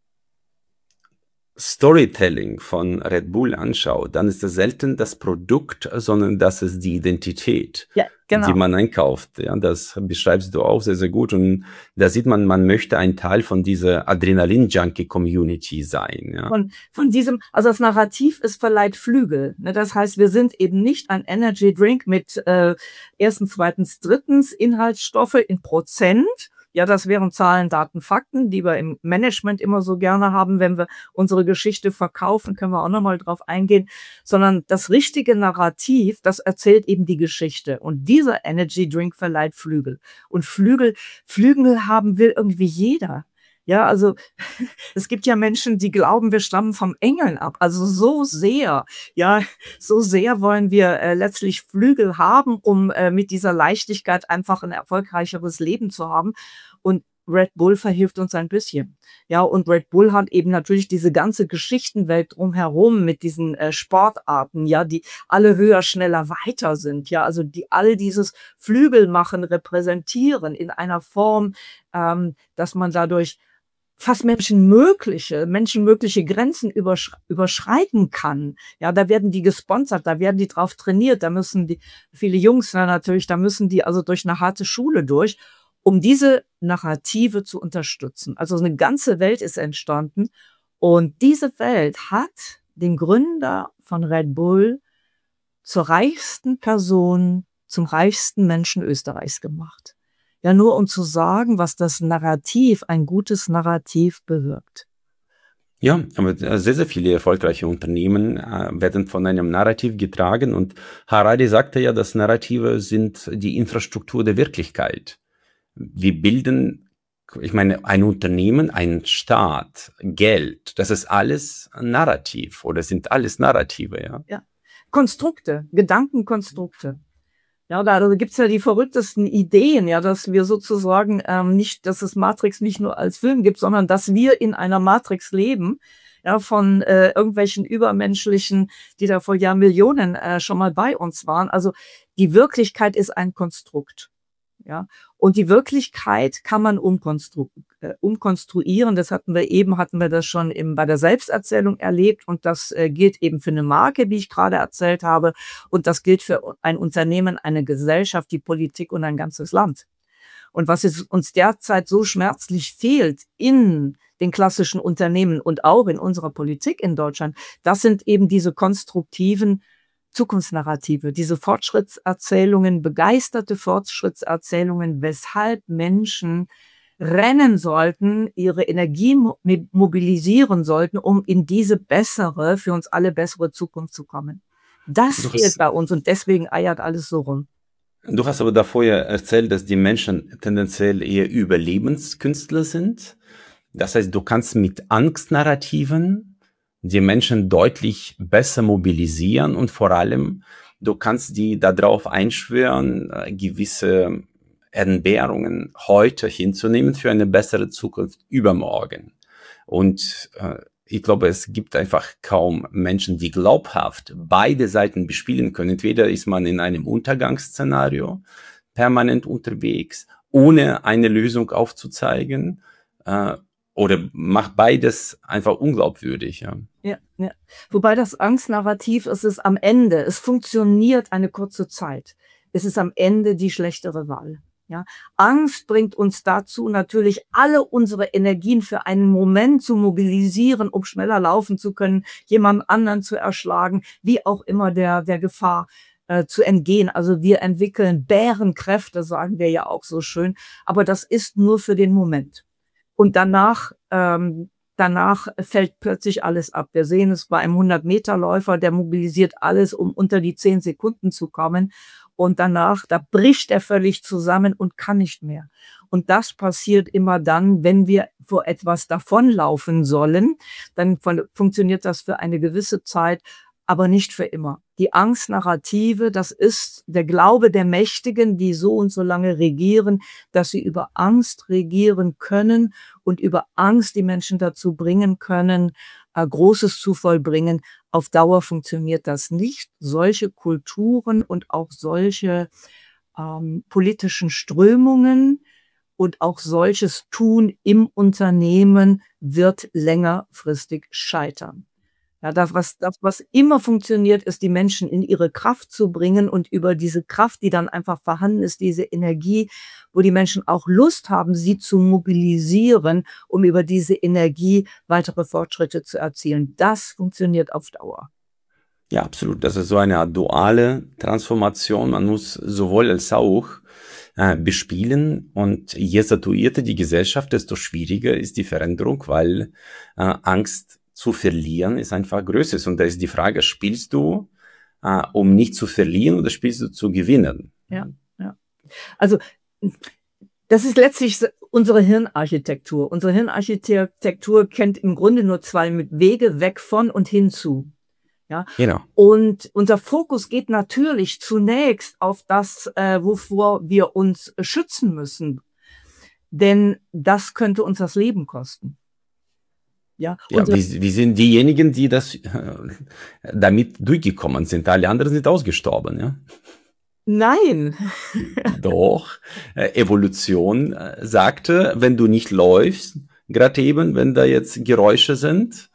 Storytelling von Red Bull anschaut, dann ist es selten das Produkt, sondern das ist die Identität, ja, genau. die man einkauft. Ja, das beschreibst du auch sehr, sehr gut. Und da sieht man, man möchte ein Teil von dieser Adrenalin-Junkie-Community sein. Ja. Von, von diesem, also das Narrativ ist verleiht Flügel. Ne? Das heißt, wir sind eben nicht ein Energy Drink mit äh, erstens, zweitens, drittens Inhaltsstoffe in Prozent. Ja, das wären Zahlen, Daten, Fakten, die wir im Management immer so gerne haben. Wenn wir unsere Geschichte verkaufen, können wir auch nochmal drauf eingehen. Sondern das richtige Narrativ, das erzählt eben die Geschichte. Und dieser Energy Drink verleiht Flügel. Und Flügel, Flügel haben will irgendwie jeder. Ja, also es gibt ja Menschen, die glauben, wir stammen vom Engeln ab. Also so sehr, ja, so sehr wollen wir äh, letztlich Flügel haben, um äh, mit dieser Leichtigkeit einfach ein erfolgreicheres Leben zu haben. Und Red Bull verhilft uns ein bisschen. Ja, und Red Bull hat eben natürlich diese ganze Geschichtenwelt drumherum mit diesen äh, Sportarten, ja, die alle höher, schneller, weiter sind. Ja, also die all dieses Flügelmachen repräsentieren in einer Form, ähm, dass man dadurch fast menschenmögliche, menschenmögliche Grenzen übersch überschreiten kann. Ja, da werden die gesponsert, da werden die drauf trainiert, da müssen die, viele Jungs na, natürlich, da müssen die also durch eine harte Schule durch, um diese Narrative zu unterstützen. Also eine ganze Welt ist entstanden und diese Welt hat den Gründer von Red Bull zur reichsten Person, zum reichsten Menschen Österreichs gemacht. Ja, nur um zu sagen, was das Narrativ, ein gutes Narrativ bewirkt. Ja, aber sehr, sehr viele erfolgreiche Unternehmen äh, werden von einem Narrativ getragen und Harari sagte ja, dass Narrative sind die Infrastruktur der Wirklichkeit. Wir bilden, ich meine, ein Unternehmen, ein Staat, Geld, das ist alles Narrativ oder sind alles Narrative, ja? Ja, Konstrukte, Gedankenkonstrukte. Ja, da gibt's ja die verrücktesten Ideen, ja, dass wir sozusagen ähm, nicht, dass es Matrix nicht nur als Film gibt, sondern dass wir in einer Matrix leben, ja, von äh, irgendwelchen Übermenschlichen, die da vor Jahrmillionen äh, schon mal bei uns waren. Also die Wirklichkeit ist ein Konstrukt. Ja, und die Wirklichkeit kann man umkonstru äh, umkonstruieren. Das hatten wir eben, hatten wir das schon im, bei der Selbsterzählung erlebt. Und das äh, gilt eben für eine Marke, wie ich gerade erzählt habe. Und das gilt für ein Unternehmen, eine Gesellschaft, die Politik und ein ganzes Land. Und was es uns derzeit so schmerzlich fehlt in den klassischen Unternehmen und auch in unserer Politik in Deutschland, das sind eben diese konstruktiven Zukunftsnarrative, diese Fortschrittserzählungen, begeisterte Fortschrittserzählungen, weshalb Menschen rennen sollten, ihre Energie mobilisieren sollten, um in diese bessere, für uns alle bessere Zukunft zu kommen. Das Du fehlt hast, bei uns und deswegen eiert alles so rum. du hast aber davor ja erzählt, dass die Menschen tendenziell eher Überlebenskünstler sind. Das heißt, du kannst mit Angstnarrativen die Menschen deutlich besser mobilisieren und vor allem, du kannst die darauf einschwören, gewisse Entbehrungen heute hinzunehmen für eine bessere Zukunft übermorgen. Und äh, ich glaube, es gibt einfach kaum Menschen, die glaubhaft beide Seiten bespielen können. Entweder ist man in einem Untergangsszenario permanent unterwegs, ohne eine Lösung aufzuzeigen, äh, oder macht beides einfach unglaubwürdig. Ja. Ja, ja. Wobei das Angstnarrativ ist es am Ende. Es funktioniert eine kurze Zeit. Es ist am Ende die schlechtere Wahl. Ja, Angst bringt uns dazu, natürlich alle unsere Energien für einen Moment zu mobilisieren, um schneller laufen zu können, jemand anderen zu erschlagen, wie auch immer der, der Gefahr äh, zu entgehen. Also wir entwickeln Bärenkräfte, sagen wir ja auch so schön. Aber das ist nur für den Moment. Und danach, ähm, danach fällt plötzlich alles ab. Wir sehen es bei einem hundert-Meter-Läufer, der mobilisiert alles, um unter die zehn Sekunden zu kommen. Und danach, da bricht er völlig zusammen und kann nicht mehr. Und das passiert immer dann, wenn wir vor etwas davonlaufen sollen. Dann funktioniert das für eine gewisse Zeit, aber nicht für immer. Die Angstnarrative, das ist der Glaube der Mächtigen, die so und so lange regieren, dass sie über Angst regieren können und über Angst die Menschen dazu bringen können, Großes zu vollbringen. Auf Dauer funktioniert das nicht. Solche Kulturen und auch solche ähm, politischen Strömungen und auch solches Tun im Unternehmen wird längerfristig scheitern. Ja, das, was, das, was immer funktioniert, ist, die Menschen in ihre Kraft zu bringen und über diese Kraft, die dann einfach vorhanden ist, diese Energie, wo die Menschen auch Lust haben, sie zu mobilisieren, um über diese Energie weitere Fortschritte zu erzielen. Das funktioniert auf Dauer. Ja, absolut. Das ist so eine Art duale Transformation. Man muss sowohl als auch äh, bespielen. Und je satuierter die Gesellschaft, desto schwieriger ist die Veränderung, weil äh, Angst zu verlieren ist einfach größer. Und da ist die Frage, spielst du, äh, um nicht zu verlieren, oder spielst du zu gewinnen? Ja, ja. Also das ist letztlich unsere Hirnarchitektur. Unsere Hirnarchitektur kennt im Grunde nur zwei Wege: weg von und hinzu. Ja, genau. Und unser Fokus geht natürlich zunächst auf das, äh, wovor wir uns schützen müssen. Denn das könnte uns das Leben kosten. Ja, ja wir, wir sind diejenigen, die das äh, damit durchgekommen sind. Alle anderen sind ausgestorben, ja? Nein. Doch, äh, Evolution äh, sagte, wenn du nicht läufst, gerade eben, wenn da jetzt Geräusche sind,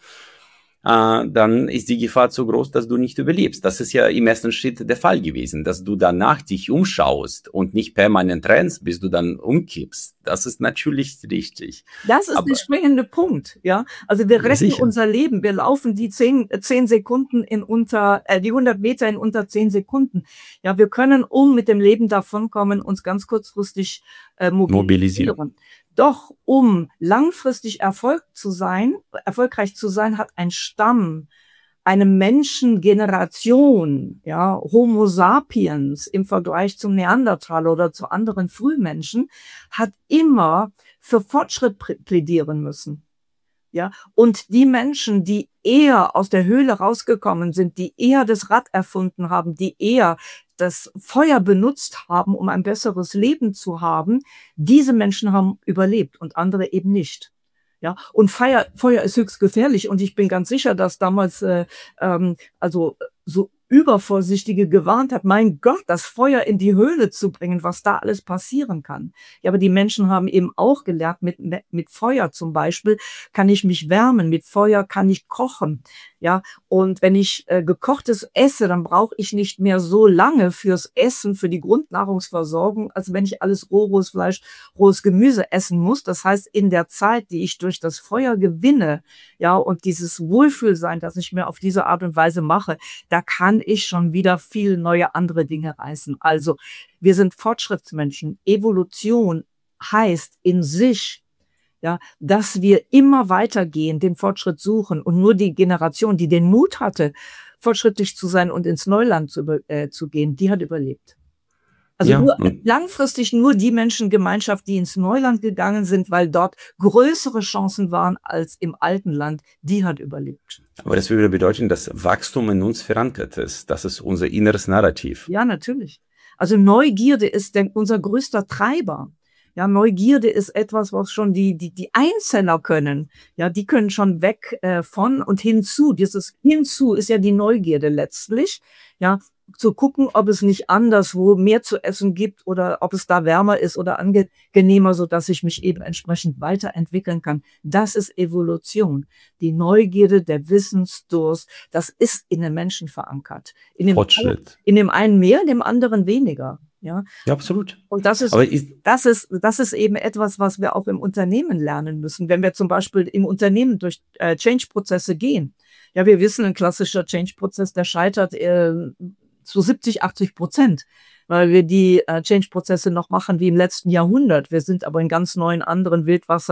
äh, dann ist die Gefahr zu groß, dass du nicht überlebst. Das ist ja im ersten Schritt der Fall gewesen, dass du danach dich umschaust und nicht permanent rennst, bis du dann umkippst. Das ist natürlich richtig. Das ist Aber, der springende Punkt, ja. Also wir retten sicher. unser Leben. Wir laufen die zehn, zehn Sekunden in unter, äh, die hundert Meter in unter zehn Sekunden. Ja, wir können, um mit dem Leben davonkommen, uns ganz kurzfristig äh, mobilisieren. mobilisieren. Doch um langfristig Erfolg zu sein, erfolgreich zu sein, hat ein Stamm, eine Menschengeneration, ja, Homo sapiens im Vergleich zum Neandertaler oder zu anderen Frühmenschen, hat immer für Fortschritt plädieren müssen. Ja, und die Menschen, die eher aus der Höhle rausgekommen sind, die eher das Rad erfunden haben, die eher das Feuer benutzt haben, um ein besseres Leben zu haben, diese Menschen haben überlebt und andere eben nicht. Ja, und Feuer, Feuer ist höchst gefährlich, und ich bin ganz sicher, dass damals äh, ähm, also so Übervorsichtige gewarnt hat, mein Gott, das Feuer in die Höhle zu bringen, was da alles passieren kann. Ja, aber die Menschen haben eben auch gelernt, mit, mit Feuer zum Beispiel kann ich mich wärmen, mit Feuer kann ich kochen. Ja, und wenn ich äh, gekochtes esse, dann brauche ich nicht mehr so lange fürs Essen, für die Grundnahrungsversorgung, als wenn ich alles rohes Fleisch, rohes Gemüse essen muss. Das heißt, in der Zeit, die ich durch das Feuer gewinne, ja, und dieses Wohlfühlsein, das ich mir auf diese Art und Weise mache, da kann ich schon wieder viel neue andere Dinge reißen. Also wir sind Fortschrittsmenschen. Evolution heißt in sich, ja, dass wir immer weitergehen, den Fortschritt suchen, und nur die Generation, die den Mut hatte, fortschrittlich zu sein und ins Neuland zu, äh, zu gehen, die hat überlebt. Also ja, nur, langfristig nur die Menschengemeinschaft, die ins Neuland gegangen sind, weil dort größere Chancen waren als im alten Land, die hat überlebt. Aber das würde bedeuten, dass Wachstum in uns verankert ist. Das ist unser inneres Narrativ. Ja, natürlich. Also Neugierde ist denn unser größter Treiber. Ja, Neugierde ist etwas, was schon die die die Einzeller können. Ja, die können schon weg, äh, von und hinzu. Dieses Hinzu ist ja die Neugierde letztlich, ja, zu gucken, ob es nicht anderswo mehr zu essen gibt oder ob es da wärmer ist oder angenehmer, sodass ich mich eben entsprechend weiterentwickeln kann. Das ist Evolution. Die Neugierde, der Wissensdurst, das ist in den Menschen verankert. In dem Fortschritt. in dem einen mehr, in dem anderen weniger, ja. Ja, absolut. Und das ist Aber ist das ist das ist eben etwas, was wir auch im Unternehmen lernen müssen. Wenn wir zum Beispiel im Unternehmen durch, äh, Change-Prozesse gehen. Ja, wir wissen, 'n klassischer Change-Prozess, der scheitert, äh, zu siebzig, achtzig Prozent, weil wir die, äh, Change-Prozesse noch machen wie im letzten Jahrhundert. Wir sind aber in ganz neuen anderen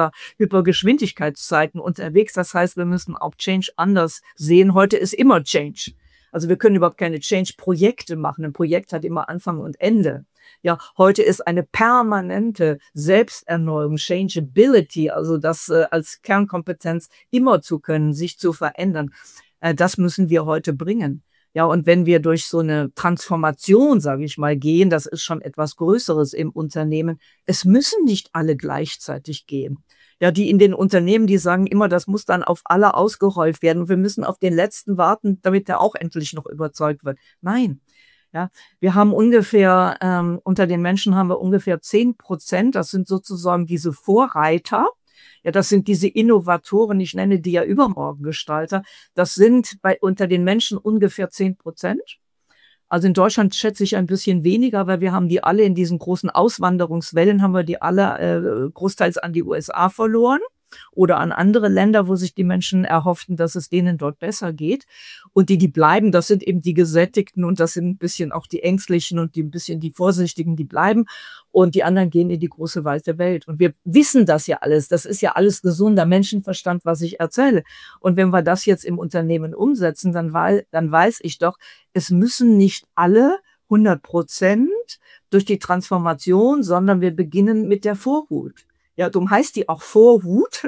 Wildwasser-Hypergeschwindigkeitszeiten unterwegs. Das heißt, wir müssen auch Change anders sehen. Heute ist immer Change. Also, wir können überhaupt keine Change-Projekte machen. 'N Projekt hat immer Anfang und Ende. Ja, heute ist eine permanente Selbsterneuerung, Changeability, also das, äh, als Kernkompetenz immer zu können, sich zu verändern. Äh, das müssen wir heute bringen. Ja, und wenn wir durch so 'ne Transformation, sage ich mal, gehen, das ist schon etwas Größeres im Unternehmen. Es müssen nicht alle gleichzeitig gehen. Ja, die in den Unternehmen, die sagen immer, das muss dann auf alle ausgerollt werden und wir müssen auf den Letzten warten, damit der auch endlich noch überzeugt wird. Nein, ja, wir haben ungefähr ähm, unter den Menschen haben wir ungefähr zehn Prozent, das sind sozusagen diese Vorreiter. Ja, das sind diese Innovatoren, ich nenne die ja Übermorgengestalter. Das sind bei unter den Menschen ungefähr zehn Prozent. Also, in Deutschland schätze ich ein bisschen weniger, weil wir haben die alle in diesen großen Auswanderungswellen haben wir die alle, äh, großteils an die U S A verloren oder an andere Länder, wo sich die Menschen erhofften, dass es denen dort besser geht. Und die, die bleiben, das sind eben die Gesättigten und das sind 'n bisschen auch die Ängstlichen und die 'n bisschen die Vorsichtigen, die bleiben. Und die anderen gehen in die große, weite Welt. Und wir wissen das ja alles. Das ist ja alles gesunder Menschenverstand, was ich erzähle. Und wenn wir das jetzt im Unternehmen umsetzen, dann wei dann weiß ich doch, es müssen nicht alle hundert Prozent durch die Transformation, sondern wir beginnen mit der Vorhut. Ja, darum heißt die auch Vorhut.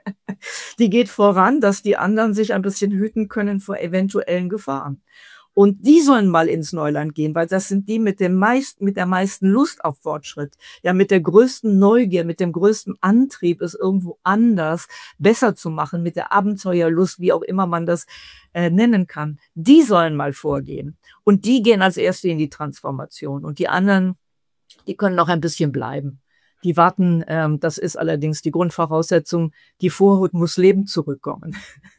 Die geht voran, dass die anderen sich ein bisschen hüten können vor eventuellen Gefahren. Und die sollen mal ins Neuland gehen, weil das sind die mit dem meisten mit der meisten Lust auf Fortschritt, ja, mit der größten Neugier, mit dem größten Antrieb, es irgendwo anders besser zu machen, mit der Abenteuerlust, wie auch immer man das, äh, nennen kann. Die sollen mal vorgehen. Und die gehen als Erste in die Transformation. Und die anderen, die können noch ein bisschen bleiben. Die warten, ähm, das ist allerdings die Grundvoraussetzung, die Vorhut muss lebend zurückkommen.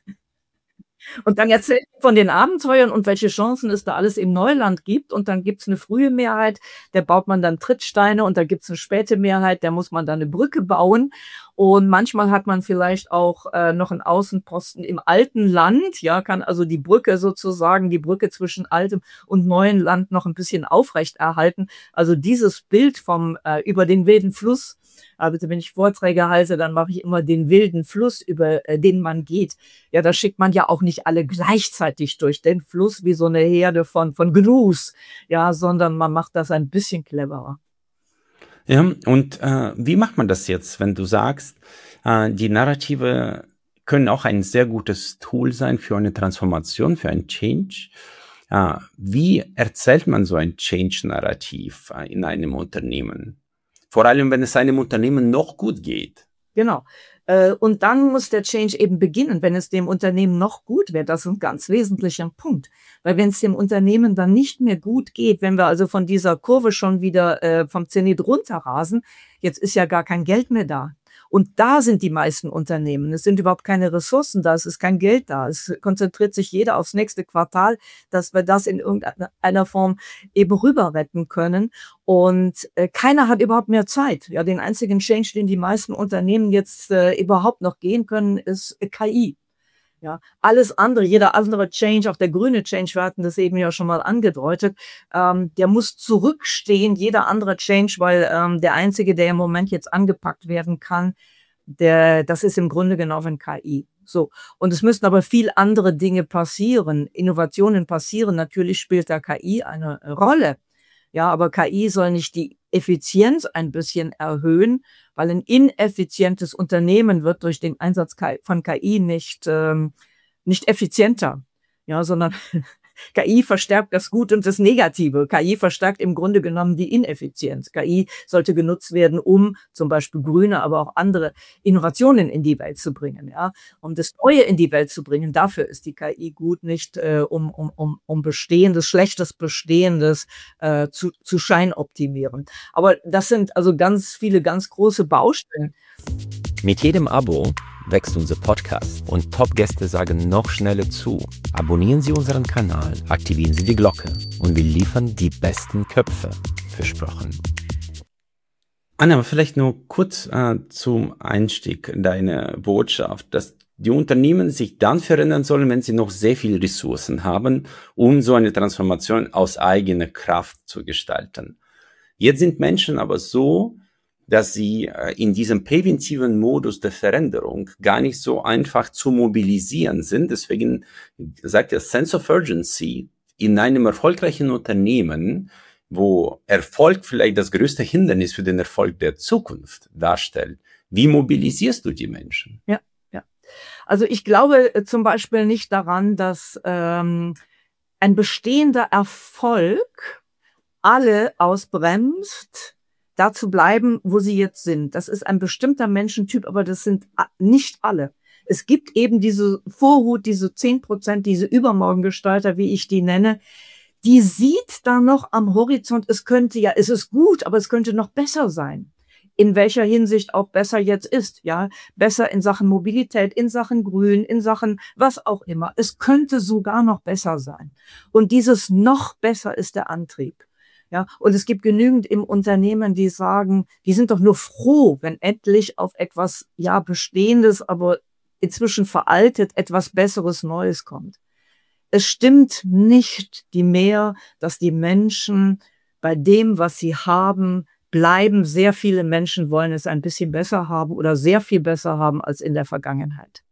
Und dann erzählen die von den Abenteuern und welche Chancen es da alles im Neuland gibt. Und dann gibt's 'ne frühe Mehrheit, der baut man dann Trittsteine und da gibt's 'ne späte Mehrheit, der muss man dann 'ne Brücke bauen. Und manchmal hat man vielleicht auch, äh, noch 'n Außenposten im alten Land, ja, kann also die Brücke sozusagen die Brücke zwischen altem und neuem Land noch 'n bisschen aufrechterhalten. Also, dieses Bild vom äh, über den wilden Fluss also, wenn ich Vorträge halte, dann mache ich immer den wilden Fluss, über, äh, den man geht. Ja, da schickt man ja auch nicht alle gleichzeitig durch den Fluss wie so 'ne Herde von von Gnus, ja, sondern man macht das ein bisschen cleverer. Ja, und, äh, wie macht man das jetzt, wenn du sagst, äh, die Narrative können auch ein sehr gutes Tool sein für eine Transformation, für ein Change? Äh, wie erzählt man so ein Change-Narrativ, äh, in einem Unternehmen? Vor allem, wenn es einem Unternehmen noch gut geht. Genau. Äh, und dann muss der Change eben beginnen, wenn es dem Unternehmen noch gut wird. Das ist 'n ganz wesentlicher Punkt. Weil wenn's dem Unternehmen dann nicht mehr gut geht, wenn wir also von dieser Kurve schon wieder, äh, vom Zenit runterrasen, jetzt ist ja gar kein Geld mehr da. Und da sind die meisten Unternehmen. Es sind überhaupt keine Ressourcen da, es ist kein Geld da. Es konzentriert sich jeder aufs nächste Quartal, dass wir das in irgendeiner einer Form eben rüber retten können. Und, äh, keiner hat überhaupt mehr Zeit. Ja, den einzigen Change, den die meisten Unternehmen jetzt, äh, überhaupt noch gehen können, ist K I. Ja, alles andere jeder andere Change, auch der grüne Change, wir hatten das eben ja schon mal angedeutet, ähm, der muss zurückstehen, jeder andere Change, weil, ähm, der einzige, der im Moment jetzt angepackt werden kann, der das ist im Grunde genommen K I. So, und es müssen aber viel andere Dinge passieren. Innovationen passieren, natürlich spielt da K I eine Rolle. Ja, aber K I soll nicht die Effizienz ein bisschen erhöhen, weil 'n ineffizientes Unternehmen wird durch den Einsatz K von K I nicht, ähm nicht effizienter, ja, sondern K I verstärkt das Gute und das Negative. K I verstärkt im Grunde genommen die Ineffizienz. K I sollte genutzt werden, um zum Beispiel grüne, aber auch andere Innovationen in die Welt zu bringen, ja. Um das Neue in die Welt zu bringen, dafür ist die K I gut, nicht äh, um, um, um, um Bestehendes, schlechtes Bestehendes äh, zu, zu scheinoptimieren. Aber das sind also ganz viele, ganz große Baustellen. Mit jedem Abo wächst unser Podcast und Top-Gäste sagen noch schneller zu. Abonnieren Sie unseren Kanal, aktivieren Sie die Glocke und wir liefern die besten Köpfe. Versprochen. Anna, aber vielleicht nur kurz äh, zum Einstieg deine Botschaft, dass die Unternehmen sich dann verändern sollen, wenn sie noch sehr viele Ressourcen haben, um so eine Transformation aus eigener Kraft zu gestalten. Jetzt sind Menschen aber so, dass sie äh, in diesem präventiven Modus der Veränderung gar nicht so einfach zu mobilisieren sind. Deswegen sagt der Sense of Urgency in einem erfolgreichen Unternehmen, wo Erfolg vielleicht das größte Hindernis für den Erfolg der Zukunft darstellt. Wie mobilisierst du die Menschen? Ja, ja. Also ich glaube äh, zum Beispiel nicht daran, dass ähm, ein bestehender Erfolg alle ausbremst, da zu bleiben, wo sie jetzt sind. Das ist ein bestimmter Menschentyp, aber das sind nicht alle. Es gibt eben diese Vorhut, diese zehn Prozent, diese Übermorgengestalter, wie ich die nenne, die sieht da noch am Horizont, es könnte ja, es ist gut, aber es könnte noch besser sein. In welcher Hinsicht auch besser jetzt ist, ja. Besser in Sachen Mobilität, in Sachen Grün, in Sachen was auch immer. Es könnte sogar noch besser sein. Und dieses noch besser ist der Antrieb. Ja, und es gibt genügend im Unternehmen, die sagen, die sind doch nur froh, wenn endlich auf etwas, ja, Bestehendes, aber inzwischen veraltet, etwas Besseres, Neues kommt. Es stimmt nicht die mehr, dass die Menschen bei dem, was sie haben, bleiben. Sehr viele Menschen wollen es ein bisschen besser haben oder sehr viel besser haben als in der Vergangenheit.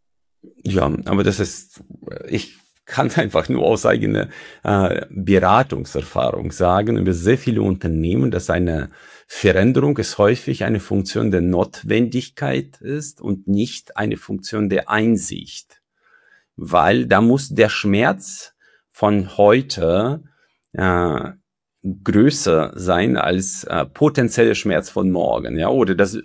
Ja, aber das ist, ich kann einfach nur aus eigener äh, Beratungserfahrung sagen, über sehr viele Unternehmen, dass eine Veränderung ist häufig eine Funktion der Notwendigkeit ist und nicht eine Funktion der Einsicht. Weil da muss der Schmerz von heute äh, größer sein als äh, potenzieller Schmerz von morgen. Ja? Oder das äh,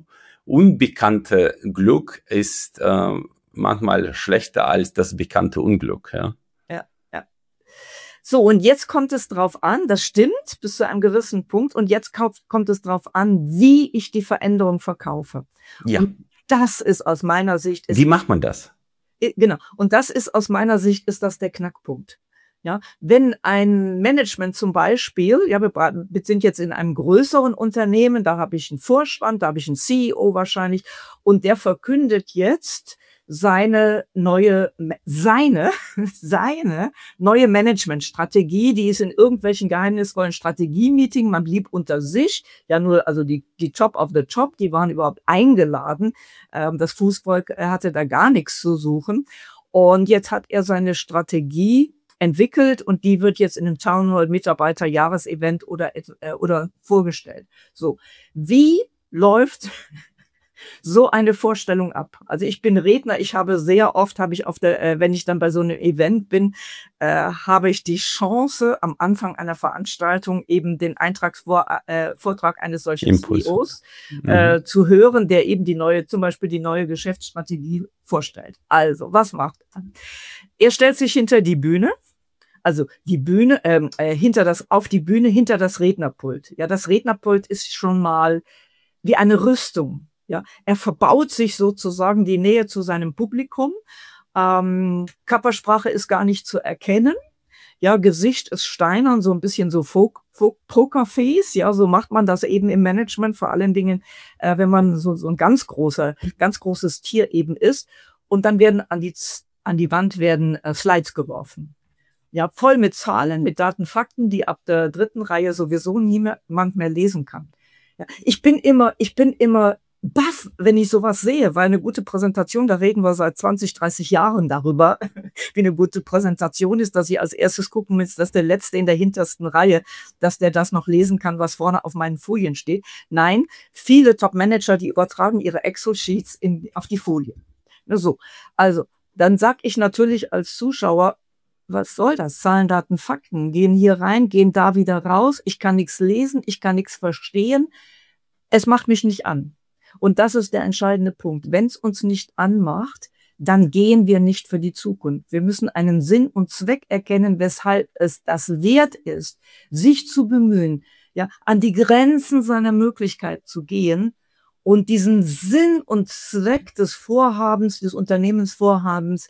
unbekannte Glück ist äh, manchmal schlechter als das bekannte Unglück, ja. Ja, ja. So, und jetzt kommt es drauf an, das stimmt, bis zu einem gewissen Punkt, und jetzt kommt, kommt es drauf an, wie ich die Veränderung verkaufe. Ja. Und das ist aus meiner Sicht... Ist, wie macht man das? Genau, und das ist aus meiner Sicht, ist das der Knackpunkt. Ja, wenn ein Management zum Beispiel, ja, wir, wir sind jetzt in einem größeren Unternehmen, da habe ich einen Vorstand, da habe ich einen C E O wahrscheinlich, und der verkündet jetzt seine neue, seine, seine neue Managementstrategie, die ist in irgendwelchen geheimnisvollen Strategie-Meeting, man blieb unter sich, ja nur, also die, die Top of the Top, die waren überhaupt eingeladen, ähm, das Fußvolk hatte da gar nichts zu suchen, und jetzt hat er seine Strategie entwickelt und die wird jetzt in einem Town Hall Mitarbeiter-Jahresevent oder, äh, oder vorgestellt. So, wie läuft so eine Vorstellung ab? Also ich bin Redner, ich habe sehr oft, habe ich auf der, äh, wenn ich dann bei so einem Event bin, äh, habe ich die Chance, am Anfang einer Veranstaltung eben den Eintragsvortrag äh, Vortrag eines solchen Impuls. C E Os äh, mhm. zu hören, der eben die neue, zum Beispiel die neue Geschäftsstrategie vorstellt. Also, was macht er? Er stellt sich hinter die Bühne, also die Bühne, ähm, äh, hinter das, auf die Bühne, hinter das Rednerpult. Ja, das Rednerpult ist schon mal wie eine Rüstung. Ja, er verbaut sich sozusagen die Nähe zu seinem Publikum. Ähm, Körpersprache ist gar nicht zu erkennen. Ja, Gesicht ist steinern, so ein bisschen so Folk, Folk, Pokerface. Ja, so macht man das eben im Management, vor allen Dingen, äh, wenn man so, so ein ganz großer, ganz großes Tier eben ist. Und dann werden an die, an die Wand werden äh, Slides geworfen. Ja, voll mit Zahlen, mit Daten, Fakten, die ab der dritten Reihe sowieso niemand mehr lesen kann. Ja, ich bin immer, ich bin immer baff, wenn ich sowas sehe, weil eine gute Präsentation, da reden wir seit zwanzig, dreißig Jahren darüber, wie eine gute Präsentation ist, dass ich als erstes gucken muss, dass der Letzte in der hintersten Reihe, dass der das noch lesen kann, was vorne auf meinen Folien steht. Nein, viele Top-Manager, die übertragen ihre Excel-Sheets in, auf die Folie. So, also, dann sag ich natürlich als Zuschauer, was soll das? Zahlen, Daten, Fakten gehen hier rein, gehen da wieder raus. Ich kann nichts lesen, ich kann nichts verstehen. Es macht mich nicht an. Und das ist der entscheidende Punkt. Wenn es uns nicht anmacht, dann gehen wir nicht für die Zukunft. Wir müssen einen Sinn und Zweck erkennen, weshalb es das wert ist, sich zu bemühen, ja, an die Grenzen seiner Möglichkeit zu gehen und diesen Sinn und Zweck des Vorhabens, des Unternehmensvorhabens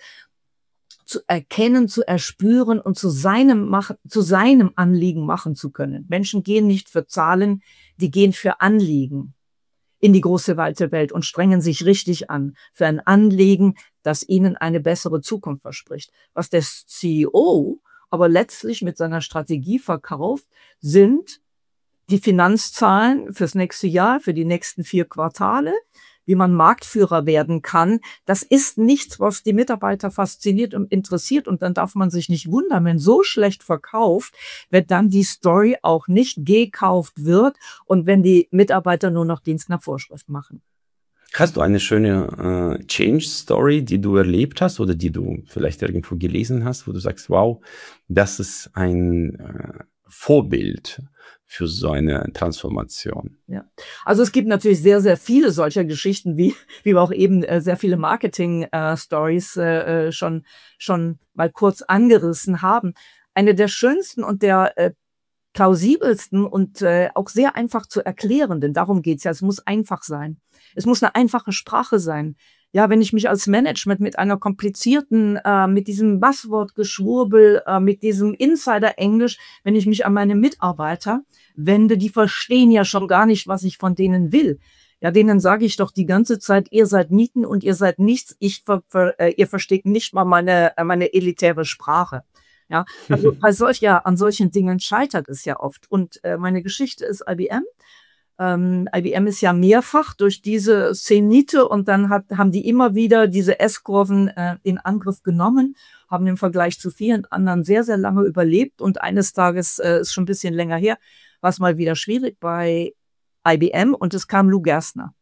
zu erkennen, zu erspüren und zu seinem, machen, zu seinem Anliegen machen zu können. Menschen gehen nicht für Zahlen, die gehen für Anliegen in die große weite Welt und strengen sich richtig an für ein Anliegen, das ihnen eine bessere Zukunft verspricht. Was der C E O aber letztlich mit seiner Strategie verkauft, sind die Finanzzahlen fürs nächste Jahr, für die nächsten vier Quartale, wie man Marktführer werden kann. Das ist nichts, was die Mitarbeiter fasziniert und interessiert. Und dann darf man sich nicht wundern, wenn so schlecht verkauft, wenn dann die Story auch nicht gekauft wird und wenn die Mitarbeiter nur noch Dienst nach Vorschrift machen. Hast du eine schöne äh, Change-Story, die du erlebt hast oder die du vielleicht irgendwo gelesen hast, wo du sagst, wow, das ist ein äh, Vorbild für so eine Transformation? Ja, also es gibt natürlich sehr, sehr viele solcher Geschichten, wie wie wir auch eben äh, sehr viele Marketing-Stories äh, äh, schon schon mal kurz angerissen haben. Eine der schönsten und der äh, plausibelsten und äh, auch sehr einfach zu erklärenden, darum geht's ja, es muss einfach sein. Es muss eine einfache Sprache sein. Ja, wenn ich mich als Management mit einer komplizierten, äh, mit diesem Buzzword-Geschwurbel, äh, mit diesem Insider-Englisch, wenn ich mich an meine Mitarbeiter wende, die verstehen ja schon gar nicht, was ich von denen will. Ja, denen sage ich doch die ganze Zeit, ihr seid Nieten und ihr seid nichts, ich ver, ver, äh, ihr versteht nicht mal meine, äh, meine elitäre Sprache. Ja, also bei solch, ja, an solchen Dingen scheitert es ja oft. Und äh, meine Geschichte ist I B M. Ähm, I B M ist ja mehrfach durch diese Zenite und dann hat, haben die immer wieder diese S-Kurven äh, in Angriff genommen, haben im Vergleich zu vielen anderen sehr, sehr lange überlebt und eines Tages, äh, ist schon ein bisschen länger her, war es mal wieder schwierig bei I B M und es kam Lou Gerstner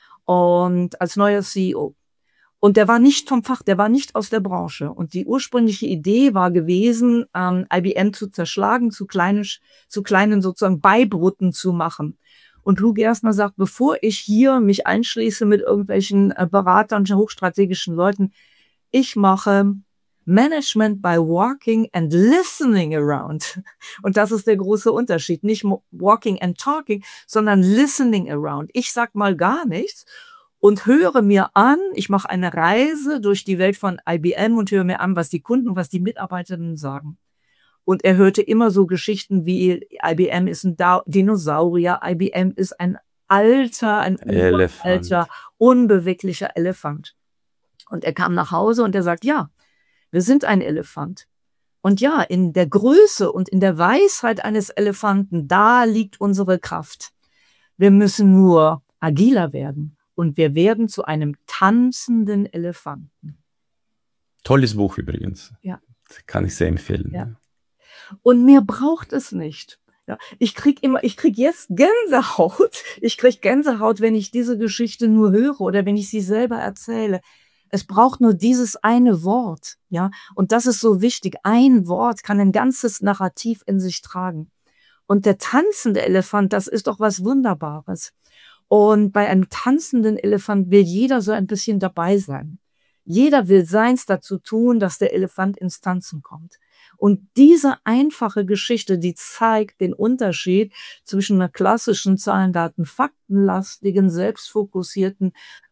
und als neuer C E O. Und der war nicht vom Fach, der war nicht aus der Branche. Und die ursprüngliche Idee war gewesen, ähm, I B M zu zerschlagen, zu kleinen, zu kleinen sozusagen Beibrutten zu machen. Und Lou Gerstner sagt, bevor ich hier mich einschließe mit irgendwelchen äh, Beratern, hochstrategischen Leuten, ich mache Management by walking and listening around. Und das ist der große Unterschied. Nicht walking and talking, sondern listening around. Ich sag mal gar nichts und höre mir an, ich mache eine Reise durch die Welt von I B M und höre mir an, was die Kunden, was die Mitarbeiterinnen sagen. Und er hörte immer so Geschichten wie, I B M ist ein Dinosaurier, I B M ist ein alter, ein alter, unbeweglicher Elefant. Und er kam nach Hause und er sagt, ja, wir sind ein Elefant. Und ja, in der Größe und in der Weisheit eines Elefanten, da liegt unsere Kraft. Wir müssen nur agiler werden. Und wir werden zu einem tanzenden Elefanten. Tolles Buch übrigens. Ja. Das kann ich sehr empfehlen. Ja. Und mehr braucht es nicht. Ja, ich krieg immer, ich krieg jetzt Gänsehaut. Ich krieg Gänsehaut, wenn ich diese Geschichte nur höre oder wenn ich sie selber erzähle. Es braucht nur dieses eine Wort, ja. Und das ist so wichtig. Ein Wort kann ein ganzes Narrativ in sich tragen. Und der tanzende Elefant, das ist doch was Wunderbares. Und bei einem tanzenden Elefant will jeder so ein bisschen dabei sein. Jeder will seins dazu tun, dass der Elefant ins Tanzen kommt. Und diese einfache Geschichte, die zeigt den Unterschied zwischen einer klassischen Zahlen, Daten, faktenlastigen, selbstfokussierten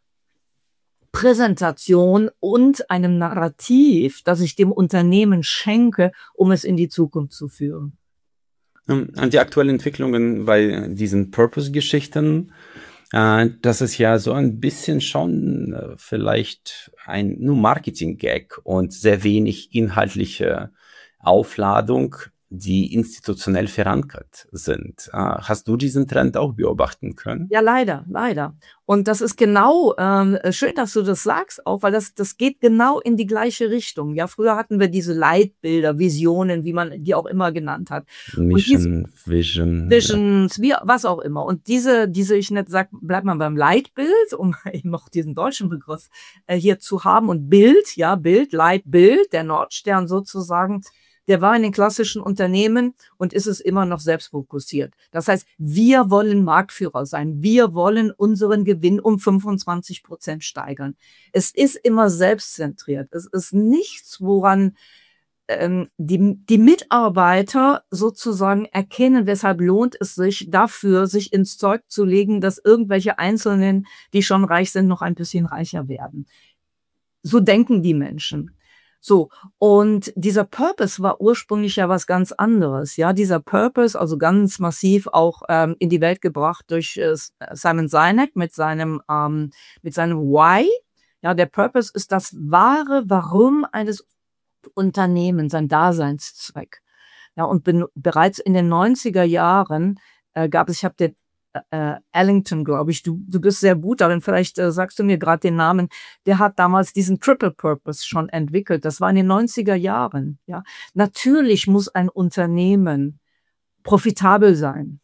Präsentation und einem Narrativ, das ich dem Unternehmen schenke, um es in die Zukunft zu führen. An die aktuellen Entwicklungen bei diesen Purpose-Geschichten, äh, das ist ja so ein bisschen schon äh, vielleicht ein nur Marketing-Gag und sehr wenig inhaltliche Aufladung, die institutionell verankert sind. Äh, hast du diesen Trend auch beobachten können? Ja, leider, leider. Und das ist genau, ähm, schön, dass du das sagst auch, weil das, das geht genau in die gleiche Richtung. Ja, früher hatten wir diese Leitbilder, Visionen, wie man die auch immer genannt hat. Mission, Vision. Visions, wie, was auch immer. Und diese, diese, ich nicht sag, bleibt man beim Leitbild, um eben auch diesen deutschen Begriff äh, hier zu haben. Und Bild, ja, Bild, Leitbild, der Nordstern sozusagen. der war in den klassischen Unternehmen und ist es immer noch selbstfokussiert. Das heißt, wir wollen Marktführer sein. Wir wollen unseren Gewinn um fünfundzwanzig Prozent steigern. Es ist immer selbstzentriert. Es ist nichts, woran ähm, die, die Mitarbeiter sozusagen erkennen, weshalb lohnt es sich dafür, sich ins Zeug zu legen, dass irgendwelche Einzelnen, die schon reich sind, noch ein bisschen reicher werden. So denken die Menschen. So, und dieser Purpose war ursprünglich ja was ganz anderes. Ja, dieser Purpose, also ganz massiv auch ähm, in die Welt gebracht durch äh, Simon Sinek mit seinem ähm, mit seinem Why. Ja, der Purpose ist das wahre Warum eines Unternehmens, sein Daseinszweck. Ja, und bin, bereits in den neunziger Jahren äh, gab es, ich habe den äh, Ellington, glaube ich, du, du bist sehr gut darin, vielleicht äh, sagst du mir gerade den Namen, der hat damals diesen Triple Purpose schon entwickelt. Das war in den neunziger Jahren. Ja, natürlich muss ein Unternehmen profitabel sein,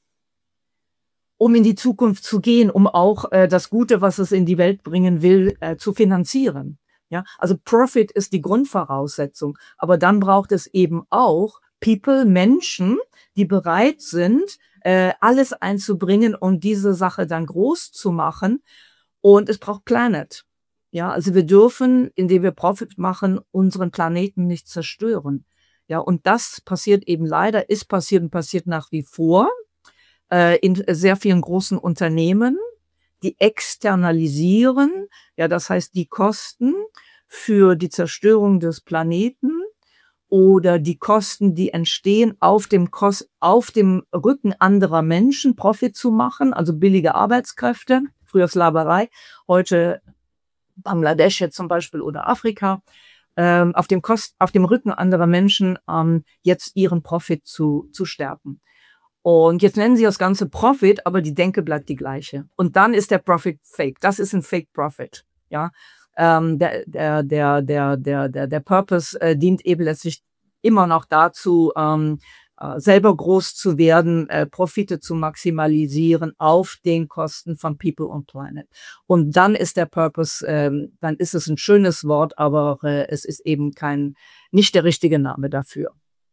um in die Zukunft zu gehen, um auch äh, das Gute, was es in die Welt bringen will, äh, zu finanzieren. Ja, also Profit ist die Grundvoraussetzung, aber dann braucht es eben auch People, Menschen, die bereit sind, äh, alles einzubringen, um diese Sache dann groß zu machen. Und es braucht Planet. Ja, also wir dürfen, indem wir Profit machen, unseren Planeten nicht zerstören. Ja, und das passiert eben leider, ist passiert und passiert nach wie vor äh, in sehr vielen großen Unternehmen, die externalisieren, ja, das heißt die Kosten für die Zerstörung des Planeten oder die Kosten, die entstehen, auf dem Kost, auf dem Rücken anderer Menschen Profit zu machen, also billige Arbeitskräfte, früher Sklaverei, heute Bangladesch jetzt zum Beispiel oder Afrika, ähm, auf dem Kost, auf dem Rücken anderer Menschen ähm, jetzt ihren Profit zu, zu stärken. Und jetzt nennen sie das Ganze Profit, aber die Denke bleibt die gleiche. Und dann ist der Profit fake. Das ist ein Fake Profit, ja. Ähm, der, der, der, der, der, der, der Purpose äh, dient eben letztlich immer noch dazu, ähm, äh, selber groß zu werden, äh, Profite zu maximalisieren auf den Kosten von People und Planet. Und dann ist der Purpose, ähm, dann ist es ein schönes Wort, aber äh, es ist eben kein, nicht der richtige Name dafür.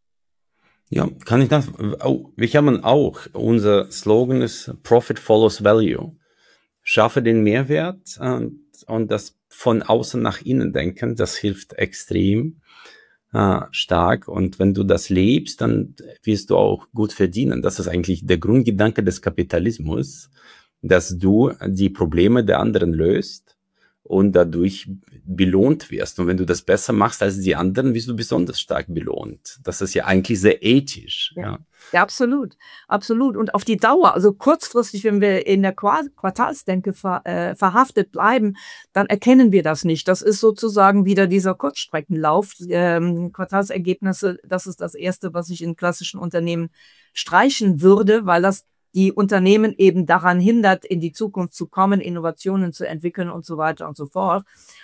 Ja, kann ich das? Oh, wir haben auch, unser Slogan ist Profit follows Value. Schaffe den Mehrwert und, und das von außen nach innen denken, das hilft extrem äh, stark. Und wenn du das lebst, dann wirst du auch gut verdienen. Das ist eigentlich der Grundgedanke des Kapitalismus, dass du die Probleme der anderen löst und dadurch belohnt wirst. Und wenn du das besser machst als die anderen, wirst du besonders stark belohnt. Das ist ja eigentlich sehr ethisch. Ja, ja. ja absolut. Absolut. Und auf die Dauer, also kurzfristig, wenn wir in der Quartalsdenke ver, äh, verhaftet bleiben, dann erkennen wir das nicht. Das ist sozusagen wieder dieser Kurzstreckenlauf. Ähm, Quartalsergebnisse, das ist das Erste, was ich in klassischen Unternehmen streichen würde, weil das die Unternehmen eben daran hindert, in die Zukunft zu kommen, Innovationen zu entwickeln und so weiter und so fort.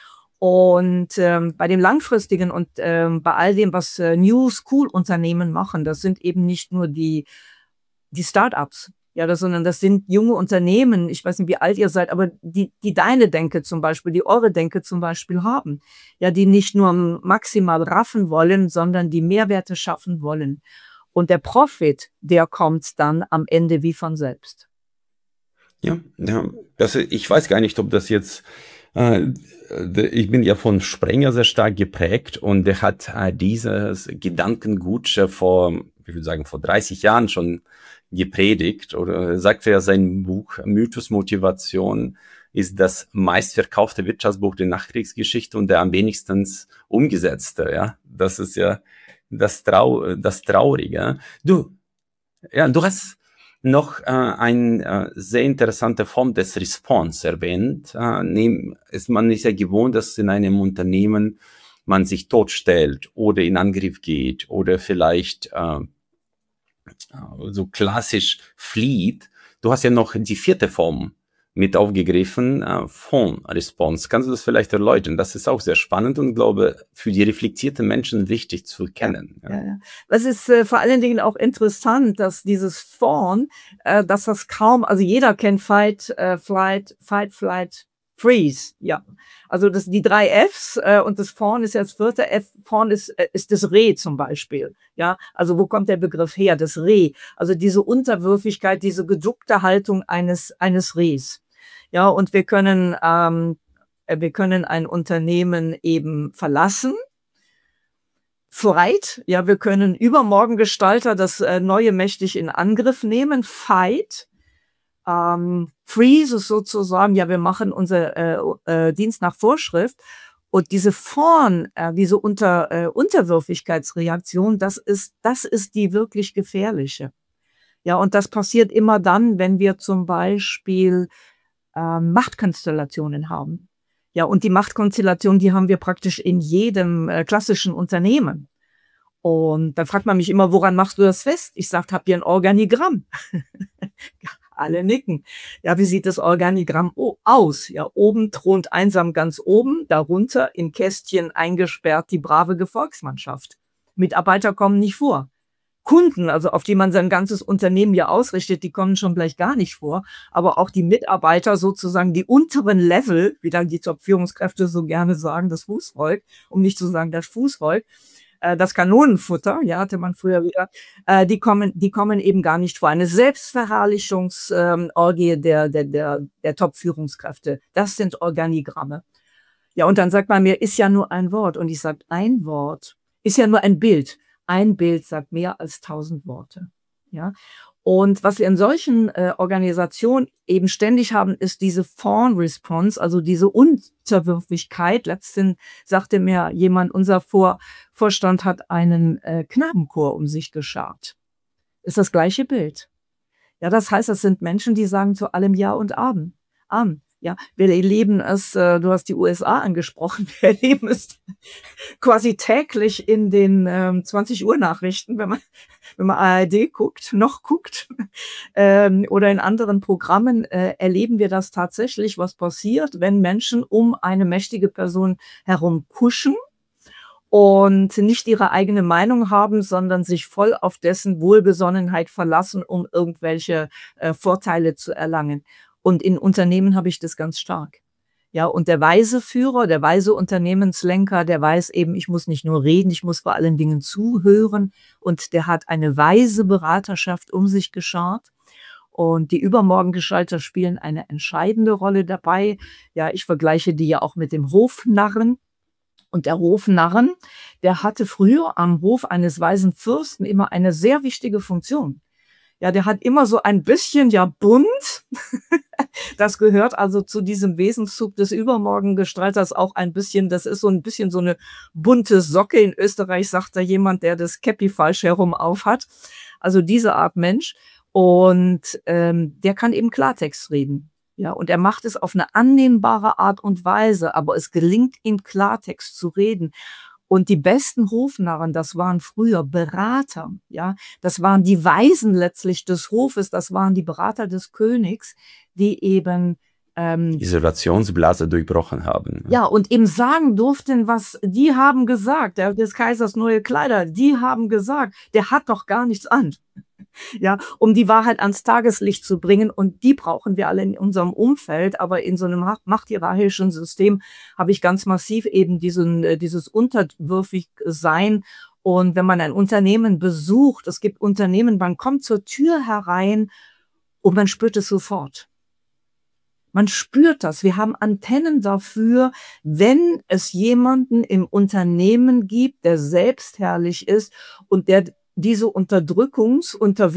Und ähm, bei dem Langfristigen und ähm, bei all dem, was äh, New School-Unternehmen machen, das sind eben nicht nur die, die Start-ups, ja, das, sondern das sind junge Unternehmen, ich weiß nicht, wie alt ihr seid, aber die, die deine Denke zum Beispiel, die eure Denke zum Beispiel haben, ja, die nicht nur maximal raffen wollen, sondern die Mehrwerte schaffen wollen. Und der Profit, der kommt dann am Ende wie von selbst. Ja, ja, das, ich weiß gar nicht, ob das jetzt, äh, ich bin ja von Sprenger sehr stark geprägt und der hat äh, dieses Gedankengut schon vor, ich würde sagen, vor dreißig Jahren schon gepredigt oder sagt er, sein Buch Mythos Motivation ist das meistverkaufte Wirtschaftsbuch der Nachkriegsgeschichte und der am wenigsten umgesetzte, ja, das ist ja das, Trau das Traurige. Du, ja, du hast noch äh, eine äh, sehr interessante Form des Response erwähnt. Äh, nehm, ist man ist ja gewohnt, dass in einem Unternehmen man sich totstellt oder in Angriff geht oder vielleicht äh, so klassisch flieht. Du hast ja noch die vierte Form mit aufgegriffen, äh, Phone-Response. Kannst du das vielleicht erläutern? Das ist auch sehr spannend und glaube, für die reflektierten Menschen wichtig zu kennen. Ja, ja, ja. Das ist äh, vor allen Dingen auch interessant, dass dieses Phone, äh, dass das kaum, also jeder kennt Fight, äh, Flight, Fight, Flight, Freeze, ja. Also das, die drei Fs äh, und das Fawn ist ja das vierte F. Fawn ist, äh, ist das Reh zum Beispiel. Ja, also wo kommt der Begriff her? Das Reh. Also diese Unterwürfigkeit, diese geduckte Haltung eines eines Rehs. Ja, und wir können ähm, wir können ein Unternehmen eben verlassen. Flight, ja, wir können übermorgen Gestalter das äh, Neue mächtig in Angriff nehmen. Fight. Ähm, Freeze ist sozusagen, ja, wir machen unser äh, äh, Dienst nach Vorschrift. Und diese Fawn, äh, diese Unter, äh, Unterwürfigkeitsreaktion, das ist, das ist die wirklich gefährliche. Ja, und das passiert immer dann, wenn wir zum Beispiel äh, Machtkonstellationen haben. Ja, und die Machtkonstellation, die haben wir praktisch in jedem äh, klassischen Unternehmen. Und dann fragt man mich immer, woran machst du das fest? Ich sage, habt ihr ein Organigramm? Alle nicken. Ja, wie sieht das Organigramm aus? Ja, oben thront einsam ganz oben, darunter in Kästchen eingesperrt die brave Gefolgsmannschaft. Mitarbeiter kommen nicht vor. Kunden, also auf die man sein ganzes Unternehmen ja ausrichtet, die kommen schon gleich gar nicht vor. Aber auch die Mitarbeiter, sozusagen die unteren Level, wie dann die Top-Führungskräfte so gerne sagen, das Fußvolk, um nicht zu sagen das Fußvolk, das Kanonenfutter, ja, hatte man früher wieder, äh, die kommen, die kommen eben gar nicht vor. Eine Selbstverherrlichungsorgie ähm, der, der, der, der Top-Führungskräfte. Das sind Organigramme. Ja, und dann sagt man mir, ist ja nur ein Wort. Und ich sage, ein Wort ist ja nur ein Bild. Ein Bild sagt mehr als tausend Worte. Ja. Und was wir in solchen äh, Organisationen eben ständig haben, ist diese Fawn Response, also diese Unterwürfigkeit. Letztens sagte mir jemand, unser Vor Vorstand hat einen äh, Knabenchor um sich geschart. Ist das gleiche Bild. Ja, das heißt, das sind Menschen, die sagen zu allem Ja und Amen. Amen. Ja, wir erleben es, äh, du hast die U S A angesprochen, wir erleben es quasi täglich in den ähm, zwanzig Uhr Nachrichten, wenn man, wenn man A R D guckt, noch guckt, ähm, oder in anderen Programmen, äh, erleben wir das tatsächlich, was passiert, wenn Menschen um eine mächtige Person herum kuschen und nicht ihre eigene Meinung haben, sondern sich voll auf dessen Wohlbesonnenheit verlassen, um irgendwelche äh, Vorteile zu erlangen. Und in Unternehmen habe ich das ganz stark. Ja, und der weise Führer, der weise Unternehmenslenker, der weiß eben, ich muss nicht nur reden, ich muss vor allen Dingen zuhören. Und der hat eine weise Beraterschaft um sich geschart. Und die Übermorgengestalter spielen eine entscheidende Rolle dabei. Ja, ich vergleiche die ja auch mit dem Hofnarren. Und der Hofnarren, der hatte früher am Hof eines weisen Fürsten immer eine sehr wichtige Funktion. Ja, der hat immer so ein bisschen, ja, bunt. Das gehört also zu diesem Wesenszug des Übermorgengestalters auch ein bisschen. Das ist so ein bisschen so eine bunte Socke. In Österreich sagt da jemand, der das Käppi falsch herum aufhat. Also diese Art Mensch. Und ähm, der kann eben Klartext reden. Ja, und er macht es auf eine annehmbare Art und Weise. Aber es gelingt ihm, Klartext zu reden. Und die besten Hofnarren, das waren früher Berater, ja. Das waren die Weisen letztlich des Hofes, das waren die Berater des Königs, die eben ähm, Isolationsblase durchbrochen haben. Ja, und eben sagen durften, was die haben gesagt, der des Kaisers neue Kleider, die haben gesagt, der hat doch gar nichts an. Ja, um die Wahrheit ans Tageslicht zu bringen. Und die brauchen wir alle in unserem Umfeld. Aber in so einem machthierarchischen System habe ich ganz massiv eben diesen, dieses Unterwürfigsein. Und wenn man ein Unternehmen besucht, es gibt Unternehmen, man kommt zur Tür herein und man spürt es sofort. Man spürt das. Wir haben Antennen dafür, wenn es jemanden im Unternehmen gibt, der selbstherrlich ist und der diese Unterdrückungs-,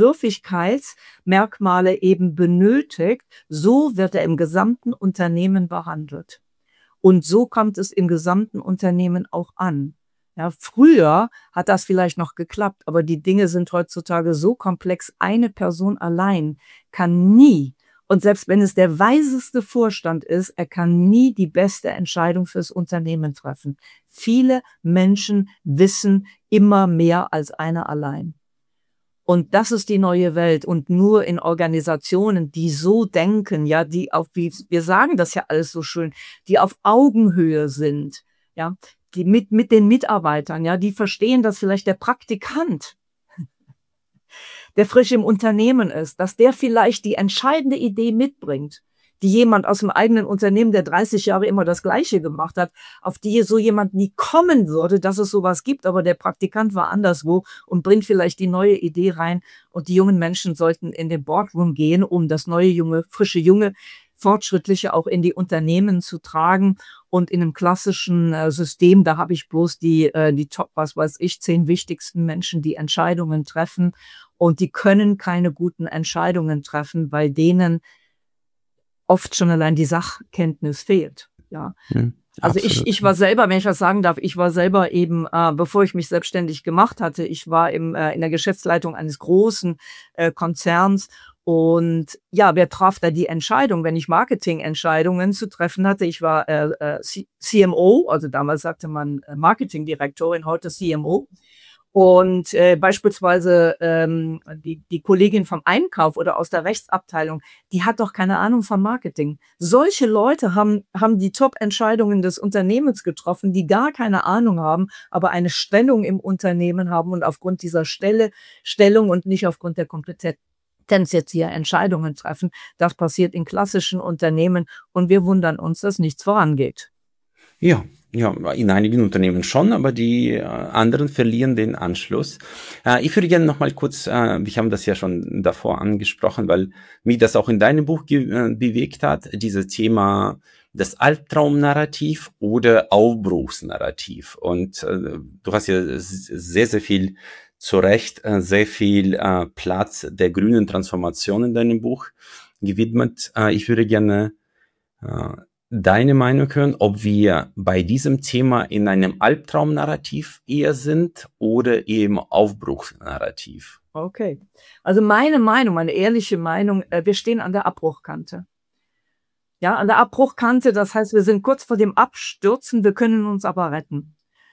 Unterwürfigkeitsmerkmale eben benötigt, so wird er im gesamten Unternehmen behandelt. Und so kommt es im gesamten Unternehmen auch an. Ja, früher hat das vielleicht noch geklappt, aber die Dinge sind heutzutage so komplex. Eine Person allein kann nie, und selbst wenn es der weiseste Vorstand ist, er kann nie die beste Entscheidung fürs Unternehmen treffen. Viele Menschen wissen immer mehr als einer allein. Und das ist die neue Welt. Und nur in Organisationen, die so denken, ja, die auf, wie wir sagen das ja alles so schön, die auf Augenhöhe sind, ja, die mit, mit den Mitarbeitern, ja, die verstehen, dass vielleicht der Praktikant, der frisch im Unternehmen ist, dass der vielleicht die entscheidende Idee mitbringt. die jemand aus dem eigenen Unternehmen, der dreißig Jahre immer das Gleiche gemacht hat, auf die so jemand nie kommen würde, dass es sowas gibt, aber der Praktikant war anderswo und bringt vielleicht die neue Idee rein und die jungen Menschen sollten in den Boardroom gehen, um das neue, junge, frische, junge, fortschrittliche auch in die Unternehmen zu tragen und in einem klassischen äh, System, da habe ich bloß die, äh, die Top, was weiß ich, zehn wichtigsten Menschen, die Entscheidungen treffen und die können keine guten Entscheidungen treffen, weil denen oft schon allein die Sachkenntnis fehlt. Ja. Hm, also ich, ich war selber, wenn ich das sagen darf, ich war selber eben, äh, bevor ich mich selbstständig gemacht hatte, ich war im, äh, in der Geschäftsleitung eines großen äh, Konzerns. Und ja, wer traf da die Entscheidung, wenn ich Marketingentscheidungen zu treffen hatte? Ich war äh, äh, C M O, also damals sagte man äh, Marketingdirektorin, heute C M O. Und äh, beispielsweise ähm, die, die Kollegin vom Einkauf oder aus der Rechtsabteilung, die hat doch keine Ahnung von Marketing. Solche Leute haben, haben die Top-Entscheidungen des Unternehmens getroffen, die gar keine Ahnung haben, aber eine Stellung im Unternehmen haben und aufgrund dieser Stelle, Stellung und nicht aufgrund der Kompetenz jetzt hier Entscheidungen treffen. Das passiert in klassischen Unternehmen und wir wundern uns, dass nichts vorangeht. Ja, ja, in einigen Unternehmen schon, aber die äh, anderen verlieren den Anschluss. Äh, ich würde gerne noch mal kurz, äh, wir haben das ja schon davor angesprochen, weil mich das auch in deinem Buch ge- äh, bewegt hat, dieses Thema das Albtraumnarrativ oder Aufbruchsnarrativ. Und äh, du hast ja sehr, sehr viel zu Recht äh, sehr viel äh, Platz der grünen Transformation in deinem Buch gewidmet. Äh, ich würde gerne äh, deine Meinung hören, ob wir bei diesem Thema in einem Albtraumnarrativ eher sind oder eben Aufbruchsnarrativ. Okay, also meine Meinung, meine ehrliche Meinung, äh, wir stehen an der Abbruchkante. Ja, an der Abbruchkante, das heißt, wir sind kurz vor dem Abstürzen, wir können uns aber retten.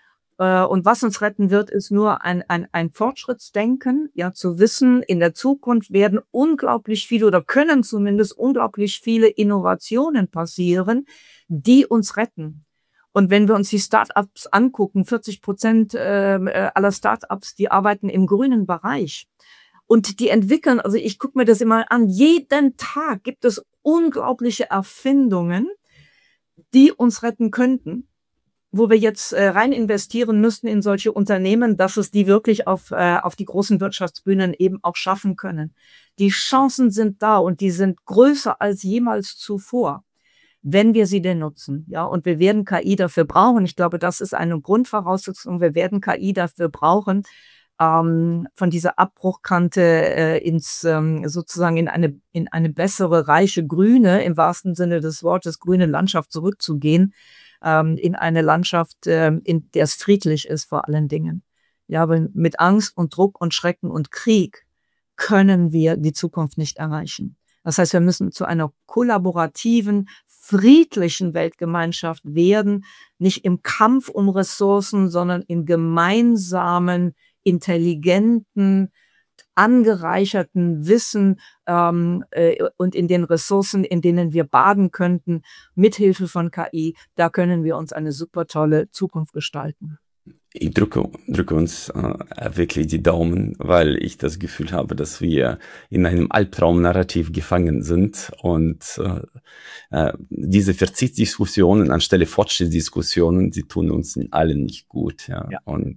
Und was uns retten wird, ist nur ein, ein, ein Fortschrittsdenken, ja, zu wissen, in der Zukunft werden unglaublich viele oder können zumindest unglaublich viele Innovationen passieren, die uns retten. Und wenn wir uns die Startups angucken, vierzig Prozent äh, aller Startups, die arbeiten im grünen Bereich. Und die entwickeln, also ich gucke mir das immer an, jeden Tag gibt es unglaubliche Erfindungen, die uns retten könnten, wo wir jetzt äh, rein investieren müssten in solche Unternehmen, dass es die wirklich auf, äh, auf die großen Wirtschaftsbühnen eben auch schaffen können. Die Chancen sind da und die sind größer als jemals zuvor, wenn wir sie denn nutzen. Ja, und wir werden K I dafür brauchen. Ich glaube, das ist eine Grundvoraussetzung. Wir werden K I dafür brauchen, ähm, von dieser Abbruchkante äh, ins ähm, sozusagen in eine in eine bessere, reiche, grüne, im wahrsten Sinne des Wortes, grüne Landschaft zurückzugehen. In eine Landschaft, in der es friedlich ist vor allen Dingen. Ja, aber mit Angst und Druck und Schrecken und Krieg können wir die Zukunft nicht erreichen. Das heißt, wir müssen zu einer kollaborativen, friedlichen Weltgemeinschaft werden, nicht im Kampf um Ressourcen, sondern im gemeinsamen, intelligenten, angereicherten Wissen ähm, äh, und in den Ressourcen, in denen wir baden könnten, mithilfe von K I, da können wir uns eine super tolle Zukunft gestalten. Ich drücke, drücke uns äh, wirklich die Daumen, weil ich das Gefühl habe, dass wir in einem Albtraumnarrativ gefangen sind und äh, äh, diese Verzichtsdiskussionen anstelle Fortschrittsdiskussionen, die tun uns allen nicht gut. Ja. Ja. Und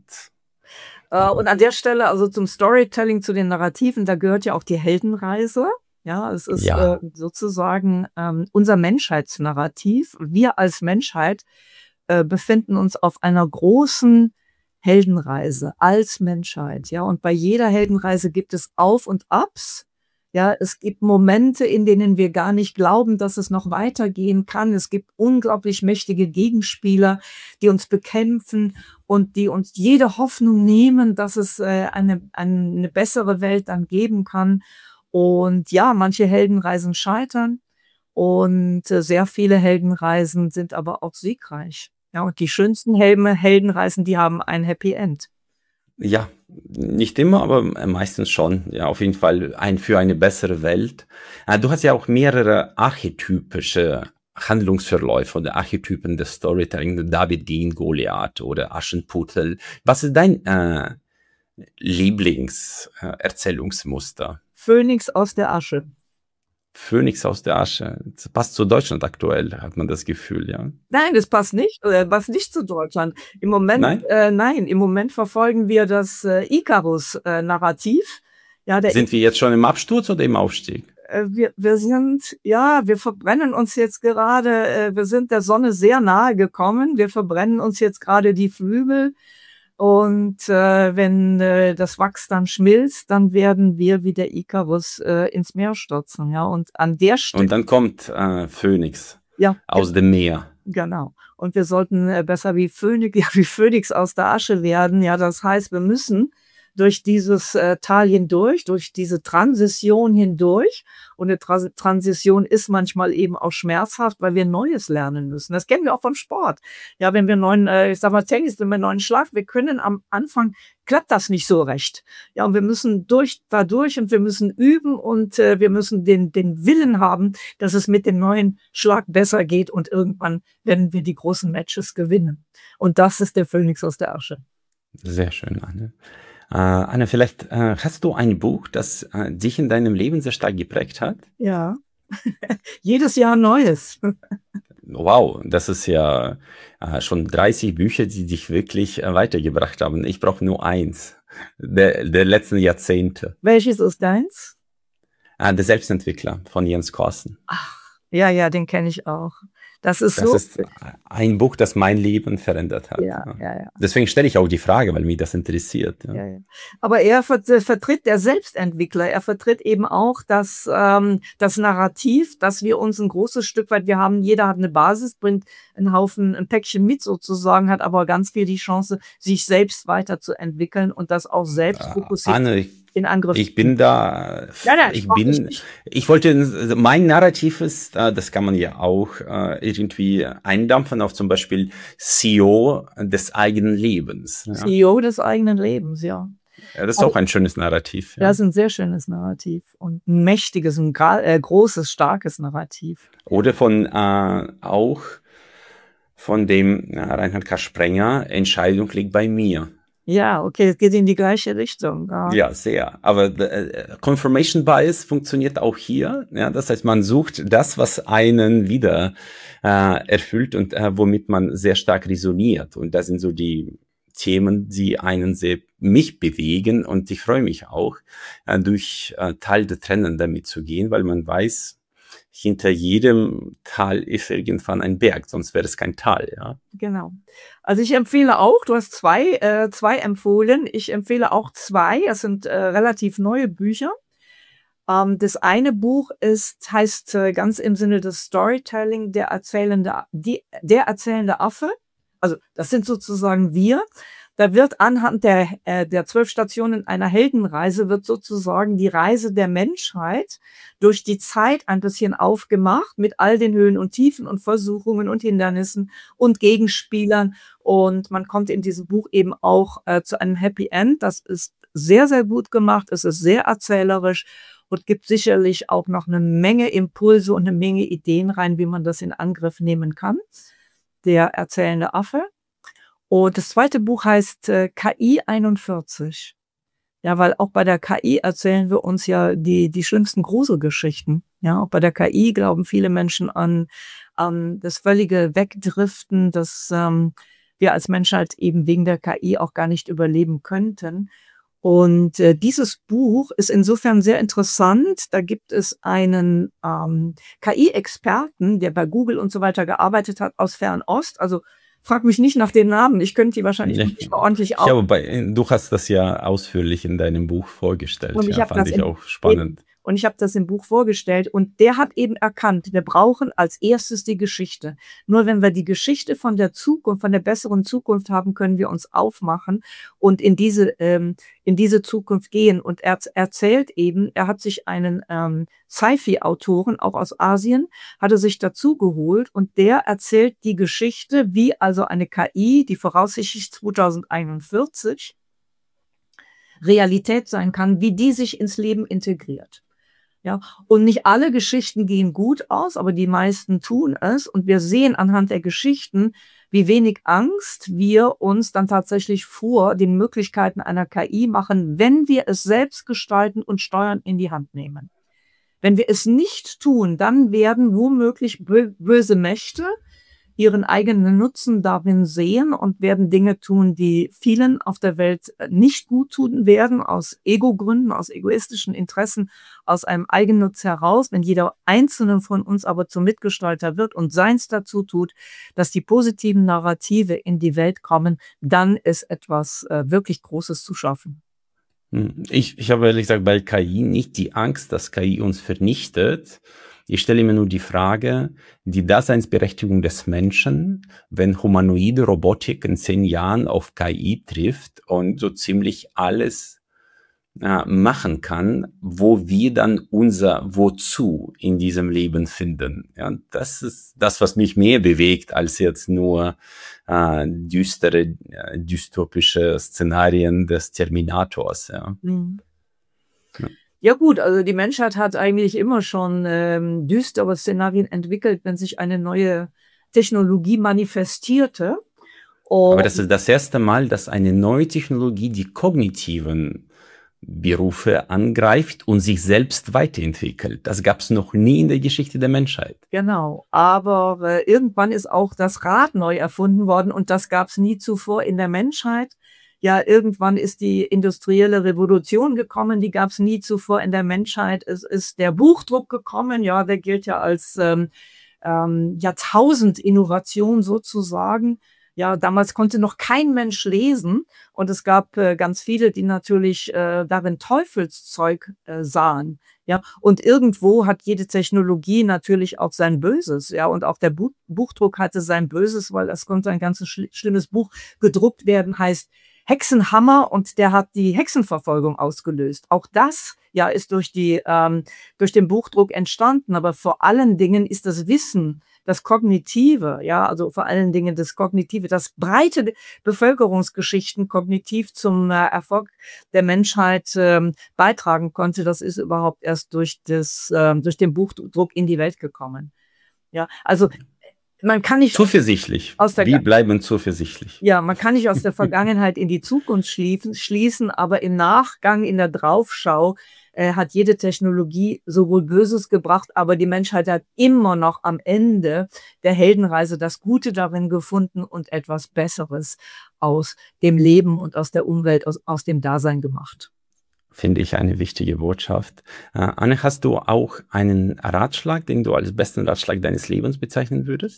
Und an der Stelle, also zum Storytelling, zu den Narrativen, da gehört ja auch die Heldenreise. Ja, es ist ja. äh, sozusagen ähm, unser Menschheitsnarrativ. Wir als Menschheit äh, befinden uns auf einer großen Heldenreise als Menschheit. Ja, und bei jeder Heldenreise gibt es Auf und Abs. Ja, es gibt Momente, in denen wir gar nicht glauben, dass es noch weitergehen kann. Es gibt unglaublich mächtige Gegenspieler, die uns bekämpfen und die uns jede Hoffnung nehmen, dass es äh, eine, eine bessere Welt dann geben kann. Und ja, manche Heldenreisen scheitern und äh, sehr viele Heldenreisen sind aber auch siegreich. Ja, und die schönsten Helden, Heldenreisen, die haben ein Happy End. Ja, nicht immer, aber meistens schon. Ja, auf jeden Fall ein für eine bessere Welt. Du hast ja auch mehrere archetypische Handlungsverläufe oder Archetypen des Storytelling, David gegen Goliath oder Aschenputtel. Was ist dein äh, Lieblingserzählungsmuster? Phönix aus der Asche. Phönix aus der Asche. Das passt zu Deutschland aktuell, hat man das Gefühl, ja. Nein, das passt nicht, äh, passt nicht zu Deutschland. Im Moment, Nein? Äh, nein, im Moment verfolgen wir das äh, Icarus-Narrativ. Ja, der Sind wir jetzt schon im Absturz oder im Aufstieg? Äh, wir, wir sind, ja, wir verbrennen uns jetzt gerade, äh, wir sind der Sonne sehr nahe gekommen. Wir verbrennen uns jetzt gerade die Flügel. Und äh, wenn äh, das Wachs dann schmilzt, dann werden wir wie der Icarus äh, ins Meer stürzen. Ja, und an der Stelle. Und dann kommt äh, Phönix ja, aus dem Meer. Genau. Und wir sollten äh, besser wie Phönix, ja, wie Phönix aus der Asche werden. Ja, das heißt, wir müssen durch dieses äh, Tal hindurch, durch diese Transition hindurch. Und eine Tra- Transition ist manchmal eben auch schmerzhaft, weil wir Neues lernen müssen. Das kennen wir auch vom Sport. Ja, wenn wir neuen, äh, ich sag mal Tennis, wenn wir einen neuen Schlag, wir können am Anfang, klappt das nicht so recht. Ja, und wir müssen durch, da durch und wir müssen üben und äh, wir müssen den, den Willen haben, dass es mit dem neuen Schlag besser geht und irgendwann werden wir die großen Matches gewinnen. Und das ist der Phönix aus der Asche. Sehr schön, Anne. Äh, Anne, vielleicht äh, hast du ein Buch, das äh, dich in deinem Leben sehr stark geprägt hat? Ja, jedes Jahr Neues. Wow, das ist ja äh, schon dreißig Bücher, die dich wirklich äh, weitergebracht haben. Ich brauche nur eins, der, der letzten Jahrzehnte. Welches ist deins? Äh, der Selbstentwickler von Jens Korsen. Ach, ja, ja, den kenne ich auch. Das ist Das so. ist ein Buch, das mein Leben verändert hat. Ja, ja, ja. Deswegen stelle ich auch die Frage, weil mich das interessiert. Ja. Ja, ja. Aber er vert- vertritt, der Selbstentwickler, er vertritt eben auch das, ähm, das Narrativ, dass wir uns ein großes Stück weit, wir haben, jeder hat eine Basis, bringt einen Haufen, ein Päckchen mit sozusagen, hat aber ganz viel die Chance, sich selbst weiterzuentwickeln und das auch selbst fokussiert Anne, ich, in Angriff. ich bin da, Nein, nein, ich brauch ich bin, nicht. ich wollte, mein Narrativ ist, äh, das kann man ja auch äh, irgendwie eindampfen auf zum Beispiel C E O des eigenen Lebens. Ja. C E O des eigenen Lebens, ja. Ja, das ist auch ein schönes Narrativ. Ja. Das ist ein sehr schönes Narrativ und ein mächtiges, ein gra- äh, großes, starkes Narrativ. Oder von äh, auch von dem äh, Reinhard K. Sprenger, Entscheidung liegt bei mir. Ja, okay, es geht in die gleiche Richtung. Ja, Ja, sehr. Aber äh, Confirmation Bias funktioniert auch hier. Ja, das heißt, man sucht das, was einen wieder äh, erfüllt und äh, womit man sehr stark resoniert. Und das sind so die Themen, die einen sehr mich bewegen. Und ich freue mich auch, äh, durch äh, Tal der Tränen damit zu gehen, weil man weiß, hinter jedem Tal ist irgendwann ein Berg, sonst wäre es kein Tal, ja. genau. Also ich empfehle auch, du hast zwei, äh, zwei empfohlen. Ich empfehle auch zwei. Es sind äh, relativ neue Bücher. Ähm, das eine Buch ist, heißt äh, ganz im Sinne des Storytelling, der erzählende, die, der erzählende Affe. Also das sind sozusagen wir. Da wird anhand der, äh, der zwölf Stationen einer Heldenreise wird sozusagen die Reise der Menschheit durch die Zeit ein bisschen aufgemacht mit all den Höhen und Tiefen und Versuchungen und Hindernissen und Gegenspielern. Und man kommt in diesem Buch eben auch äh, zu einem Happy End. Das ist sehr, sehr gut gemacht. Es ist sehr erzählerisch und gibt sicherlich auch noch eine Menge Impulse und eine Menge Ideen rein, wie man das in Angriff nehmen kann. Der erzählende Affe. Und das zweite Buch heißt äh, K I einundvierzig. Ja, weil auch bei der K I erzählen wir uns ja die, die schlimmsten Gruselgeschichten. Ja, auch bei der K I glauben viele Menschen an, an das völlige Wegdriften, dass ähm, wir als Menschheit eben wegen der K I auch gar nicht überleben könnten. Und äh, dieses Buch ist insofern sehr interessant. Da gibt es einen ähm, K I-Experten, der bei Google und so weiter gearbeitet hat aus Fernost. Also frag mich nicht nach den Namen. Ich könnte die wahrscheinlich Ja, nicht mal ordentlich Ich habe bei, du hast das ja ausführlich in deinem Buch vorgestellt. Und ich Ja, habe fand das ich im- auch spannend. Und ich habe das im Buch vorgestellt und der hat eben erkannt, wir brauchen als erstes die Geschichte. Nur wenn wir die Geschichte von der Zukunft, von der besseren Zukunft haben, können wir uns aufmachen und in diese ähm, in diese Zukunft gehen. Und er erzählt eben, er hat sich einen ähm, Sci-Fi-Autoren, auch aus Asien, hatte sich dazu geholt und der erzählt die Geschichte, wie also eine K I, die voraussichtlich zweitausendeinundvierzig Realität sein kann, wie die sich ins Leben integriert. Ja, und nicht alle Geschichten gehen gut aus, aber die meisten tun es. Und wir sehen anhand der Geschichten, wie wenig Angst wir uns dann tatsächlich vor den Möglichkeiten einer K I machen, wenn wir es selbst gestalten und steuern in die Hand nehmen. Wenn wir es nicht tun, dann werden womöglich böse Mächte ihren eigenen Nutzen darin sehen und werden Dinge tun, die vielen auf der Welt nicht gut tun werden, aus Ego-Gründen, aus egoistischen Interessen, aus einem Eigennutz heraus. Wenn jeder Einzelne von uns aber zum Mitgestalter wird und seins dazu tut, dass die positiven Narrative in die Welt kommen, dann ist etwas äh, wirklich Großes zu schaffen. Ich, ich habe ehrlich gesagt bei K I nicht die Angst, dass K I uns vernichtet. Ich stelle mir nur die Frage, die Daseinsberechtigung des Menschen, wenn humanoide Robotik in zehn Jahren auf K I trifft und so ziemlich alles äh, machen kann, wo wir dann unser Wozu in diesem Leben finden. Ja, das ist das, was mich mehr bewegt, als jetzt nur äh, düstere, äh, dystopische Szenarien des Terminators. Ja. Mhm. Ja. Ja gut, also die Menschheit hat eigentlich immer schon ähm, düstere Szenarien entwickelt, wenn sich eine neue Technologie manifestierte. Und aber das ist das erste Mal, dass eine neue Technologie die kognitiven Berufe angreift und sich selbst weiterentwickelt. Das gab es noch nie in der Geschichte der Menschheit. Genau, aber äh, irgendwann ist auch das Rad neu erfunden worden und das gab es nie zuvor in der Menschheit. Ja, irgendwann ist die industrielle Revolution gekommen, die gab es nie zuvor in der Menschheit. Es ist der Buchdruck gekommen, ja, der gilt ja als ähm, ähm, Jahrtausend-Innovation sozusagen. Ja, damals konnte noch kein Mensch lesen und es gab äh, ganz viele, die natürlich äh, darin Teufelszeug äh, sahen. Ja, und irgendwo hat jede Technologie natürlich auch sein Böses. Ja, und auch der Buch Buchdruck hatte sein Böses, weil es konnte ein ganz schl schlimmes Buch gedruckt werden, heißt Hexenhammer, und der hat die Hexenverfolgung ausgelöst. Auch das ja ist durch die ähm, durch den Buchdruck entstanden, aber vor allen Dingen ist das Wissen, das Kognitive, ja, also vor allen Dingen das Kognitive, das breite Bevölkerungsgeschichten kognitiv zum äh, Erfolg der Menschheit ähm, beitragen konnte, das ist überhaupt erst durch das ähm, durch den Buchdruck in die Welt gekommen. Ja, also man kann nicht zuversichtlich. Aus der, Wir bleiben zuversichtlich. Ja, man kann nicht aus der Vergangenheit in die Zukunft schließen, schließen, aber im Nachgang, in der Draufschau, äh, hat jede Technologie sowohl Böses gebracht, aber die Menschheit hat immer noch am Ende der Heldenreise das Gute darin gefunden und etwas Besseres aus dem Leben und aus der Umwelt, aus, aus dem Dasein gemacht. Finde ich eine wichtige Botschaft. Äh, Anne, hast du auch einen Ratschlag, den du als besten Ratschlag deines Lebens bezeichnen würdest?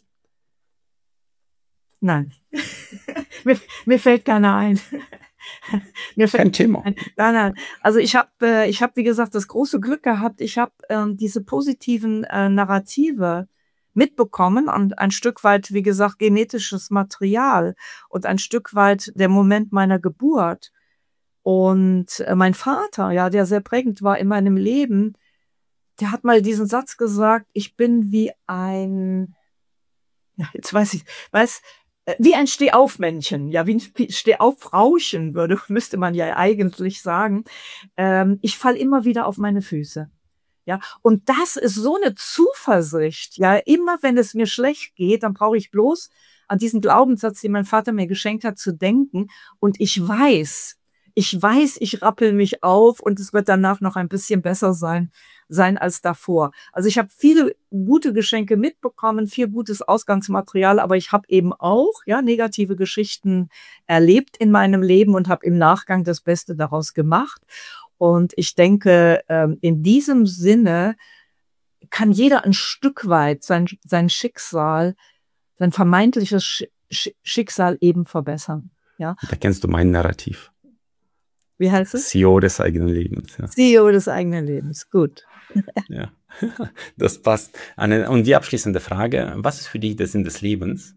Nein, mir, mir fällt keiner ein. Mir fällt Kein Thema. Ein. Nein, nein. Also ich habe, äh, ich habe, wie gesagt, das große Glück gehabt. Ich habe ähm, diese positiven äh, Narrative mitbekommen und ein Stück weit, wie gesagt, genetisches Material und ein Stück weit der Moment meiner Geburt. Und äh, mein Vater, ja, der sehr prägend war in meinem Leben, der hat mal diesen Satz gesagt: Ich bin wie ein, ja, jetzt weiß ich, weiß. Wie ein Stehaufmännchen, ja, wie ein Stehaufrauchen würde, müsste man ja eigentlich sagen. Ähm, ich falle immer wieder auf meine Füße. Ja, und das ist so eine Zuversicht. Ja, immer wenn es mir schlecht geht, dann brauche ich bloß an diesen Glaubenssatz, den mein Vater mir geschenkt hat, zu denken. Und ich weiß, ich weiß, ich rappel mich auf und es wird danach noch ein bisschen besser sein, sein als davor. Also ich habe viele gute Geschenke mitbekommen, viel gutes Ausgangsmaterial, aber ich habe eben auch ja negative Geschichten erlebt in meinem Leben und habe im Nachgang das Beste daraus gemacht. Und ich denke, in diesem Sinne kann jeder ein Stück weit sein, sein Schicksal, sein vermeintliches Schicksal eben verbessern. Ja? Da kennst du mein Narrativ. Wie heißt es? C E O des eigenen Lebens. Ja. C E O des eigenen Lebens, gut. Ja, das passt. Eine, und die abschließende Frage: Was ist für dich der Sinn des Lebens?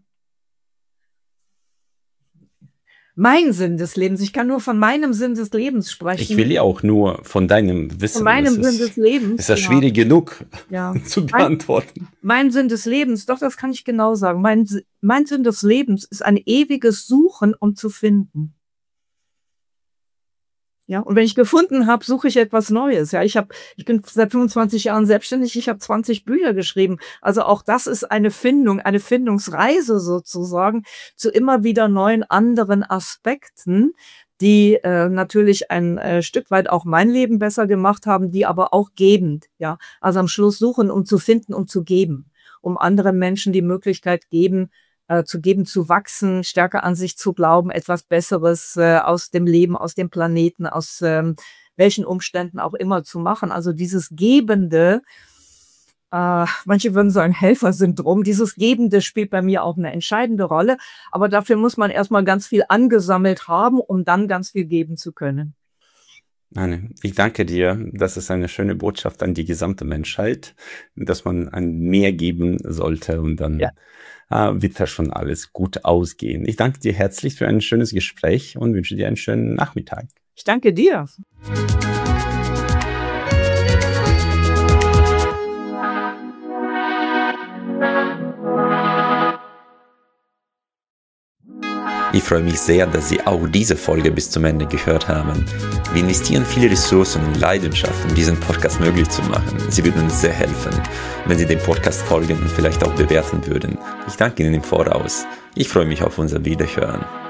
Mein Sinn des Lebens. Ich kann nur von meinem Sinn des Lebens sprechen. Ich will ja auch nur von deinem Wissen. Von meinem das Sinn ist, des Lebens. Ist das ja. schwierig genug ja. zu beantworten? Mein, mein Sinn des Lebens, doch, das kann ich genau sagen. Mein, mein Sinn des Lebens ist ein ewiges Suchen, um zu finden. Ja, und wenn ich gefunden habe, suche ich etwas Neues. Ja, ich habe, ich bin seit fünfundzwanzig Jahren selbstständig. Ich habe zwanzig Bücher geschrieben. Also auch das ist eine Findung, eine Findungsreise sozusagen zu immer wieder neuen anderen Aspekten, die äh, natürlich ein äh, Stück weit auch mein Leben besser gemacht haben, die aber auch gebend, ja. Also am Schluss suchen, um zu finden, um zu geben, um anderen Menschen die Möglichkeit geben, äh, zu geben, zu wachsen, stärker an sich zu glauben, etwas Besseres äh, aus dem Leben, aus dem Planeten, aus ähm, welchen Umständen auch immer zu machen. Also dieses Gebende, äh, manche würden sagen Helfersyndrom, dieses Gebende spielt bei mir auch eine entscheidende Rolle. Aber dafür muss man erstmal ganz viel angesammelt haben, um dann ganz viel geben zu können. Anne, ich danke dir. Das ist eine schöne Botschaft an die gesamte Menschheit, dass man ein mehr geben sollte und dann ja. äh, wird das schon alles gut ausgehen. Ich danke dir herzlich für ein schönes Gespräch und wünsche dir einen schönen Nachmittag. Ich danke dir. Ich freue mich sehr, dass Sie auch diese Folge bis zum Ende gehört haben. Wir investieren viele Ressourcen und Leidenschaft, um diesen Podcast möglich zu machen. Sie würden uns sehr helfen, wenn Sie dem Podcast folgen und vielleicht auch bewerten würden. Ich danke Ihnen im Voraus. Ich freue mich auf unser Wiederhören.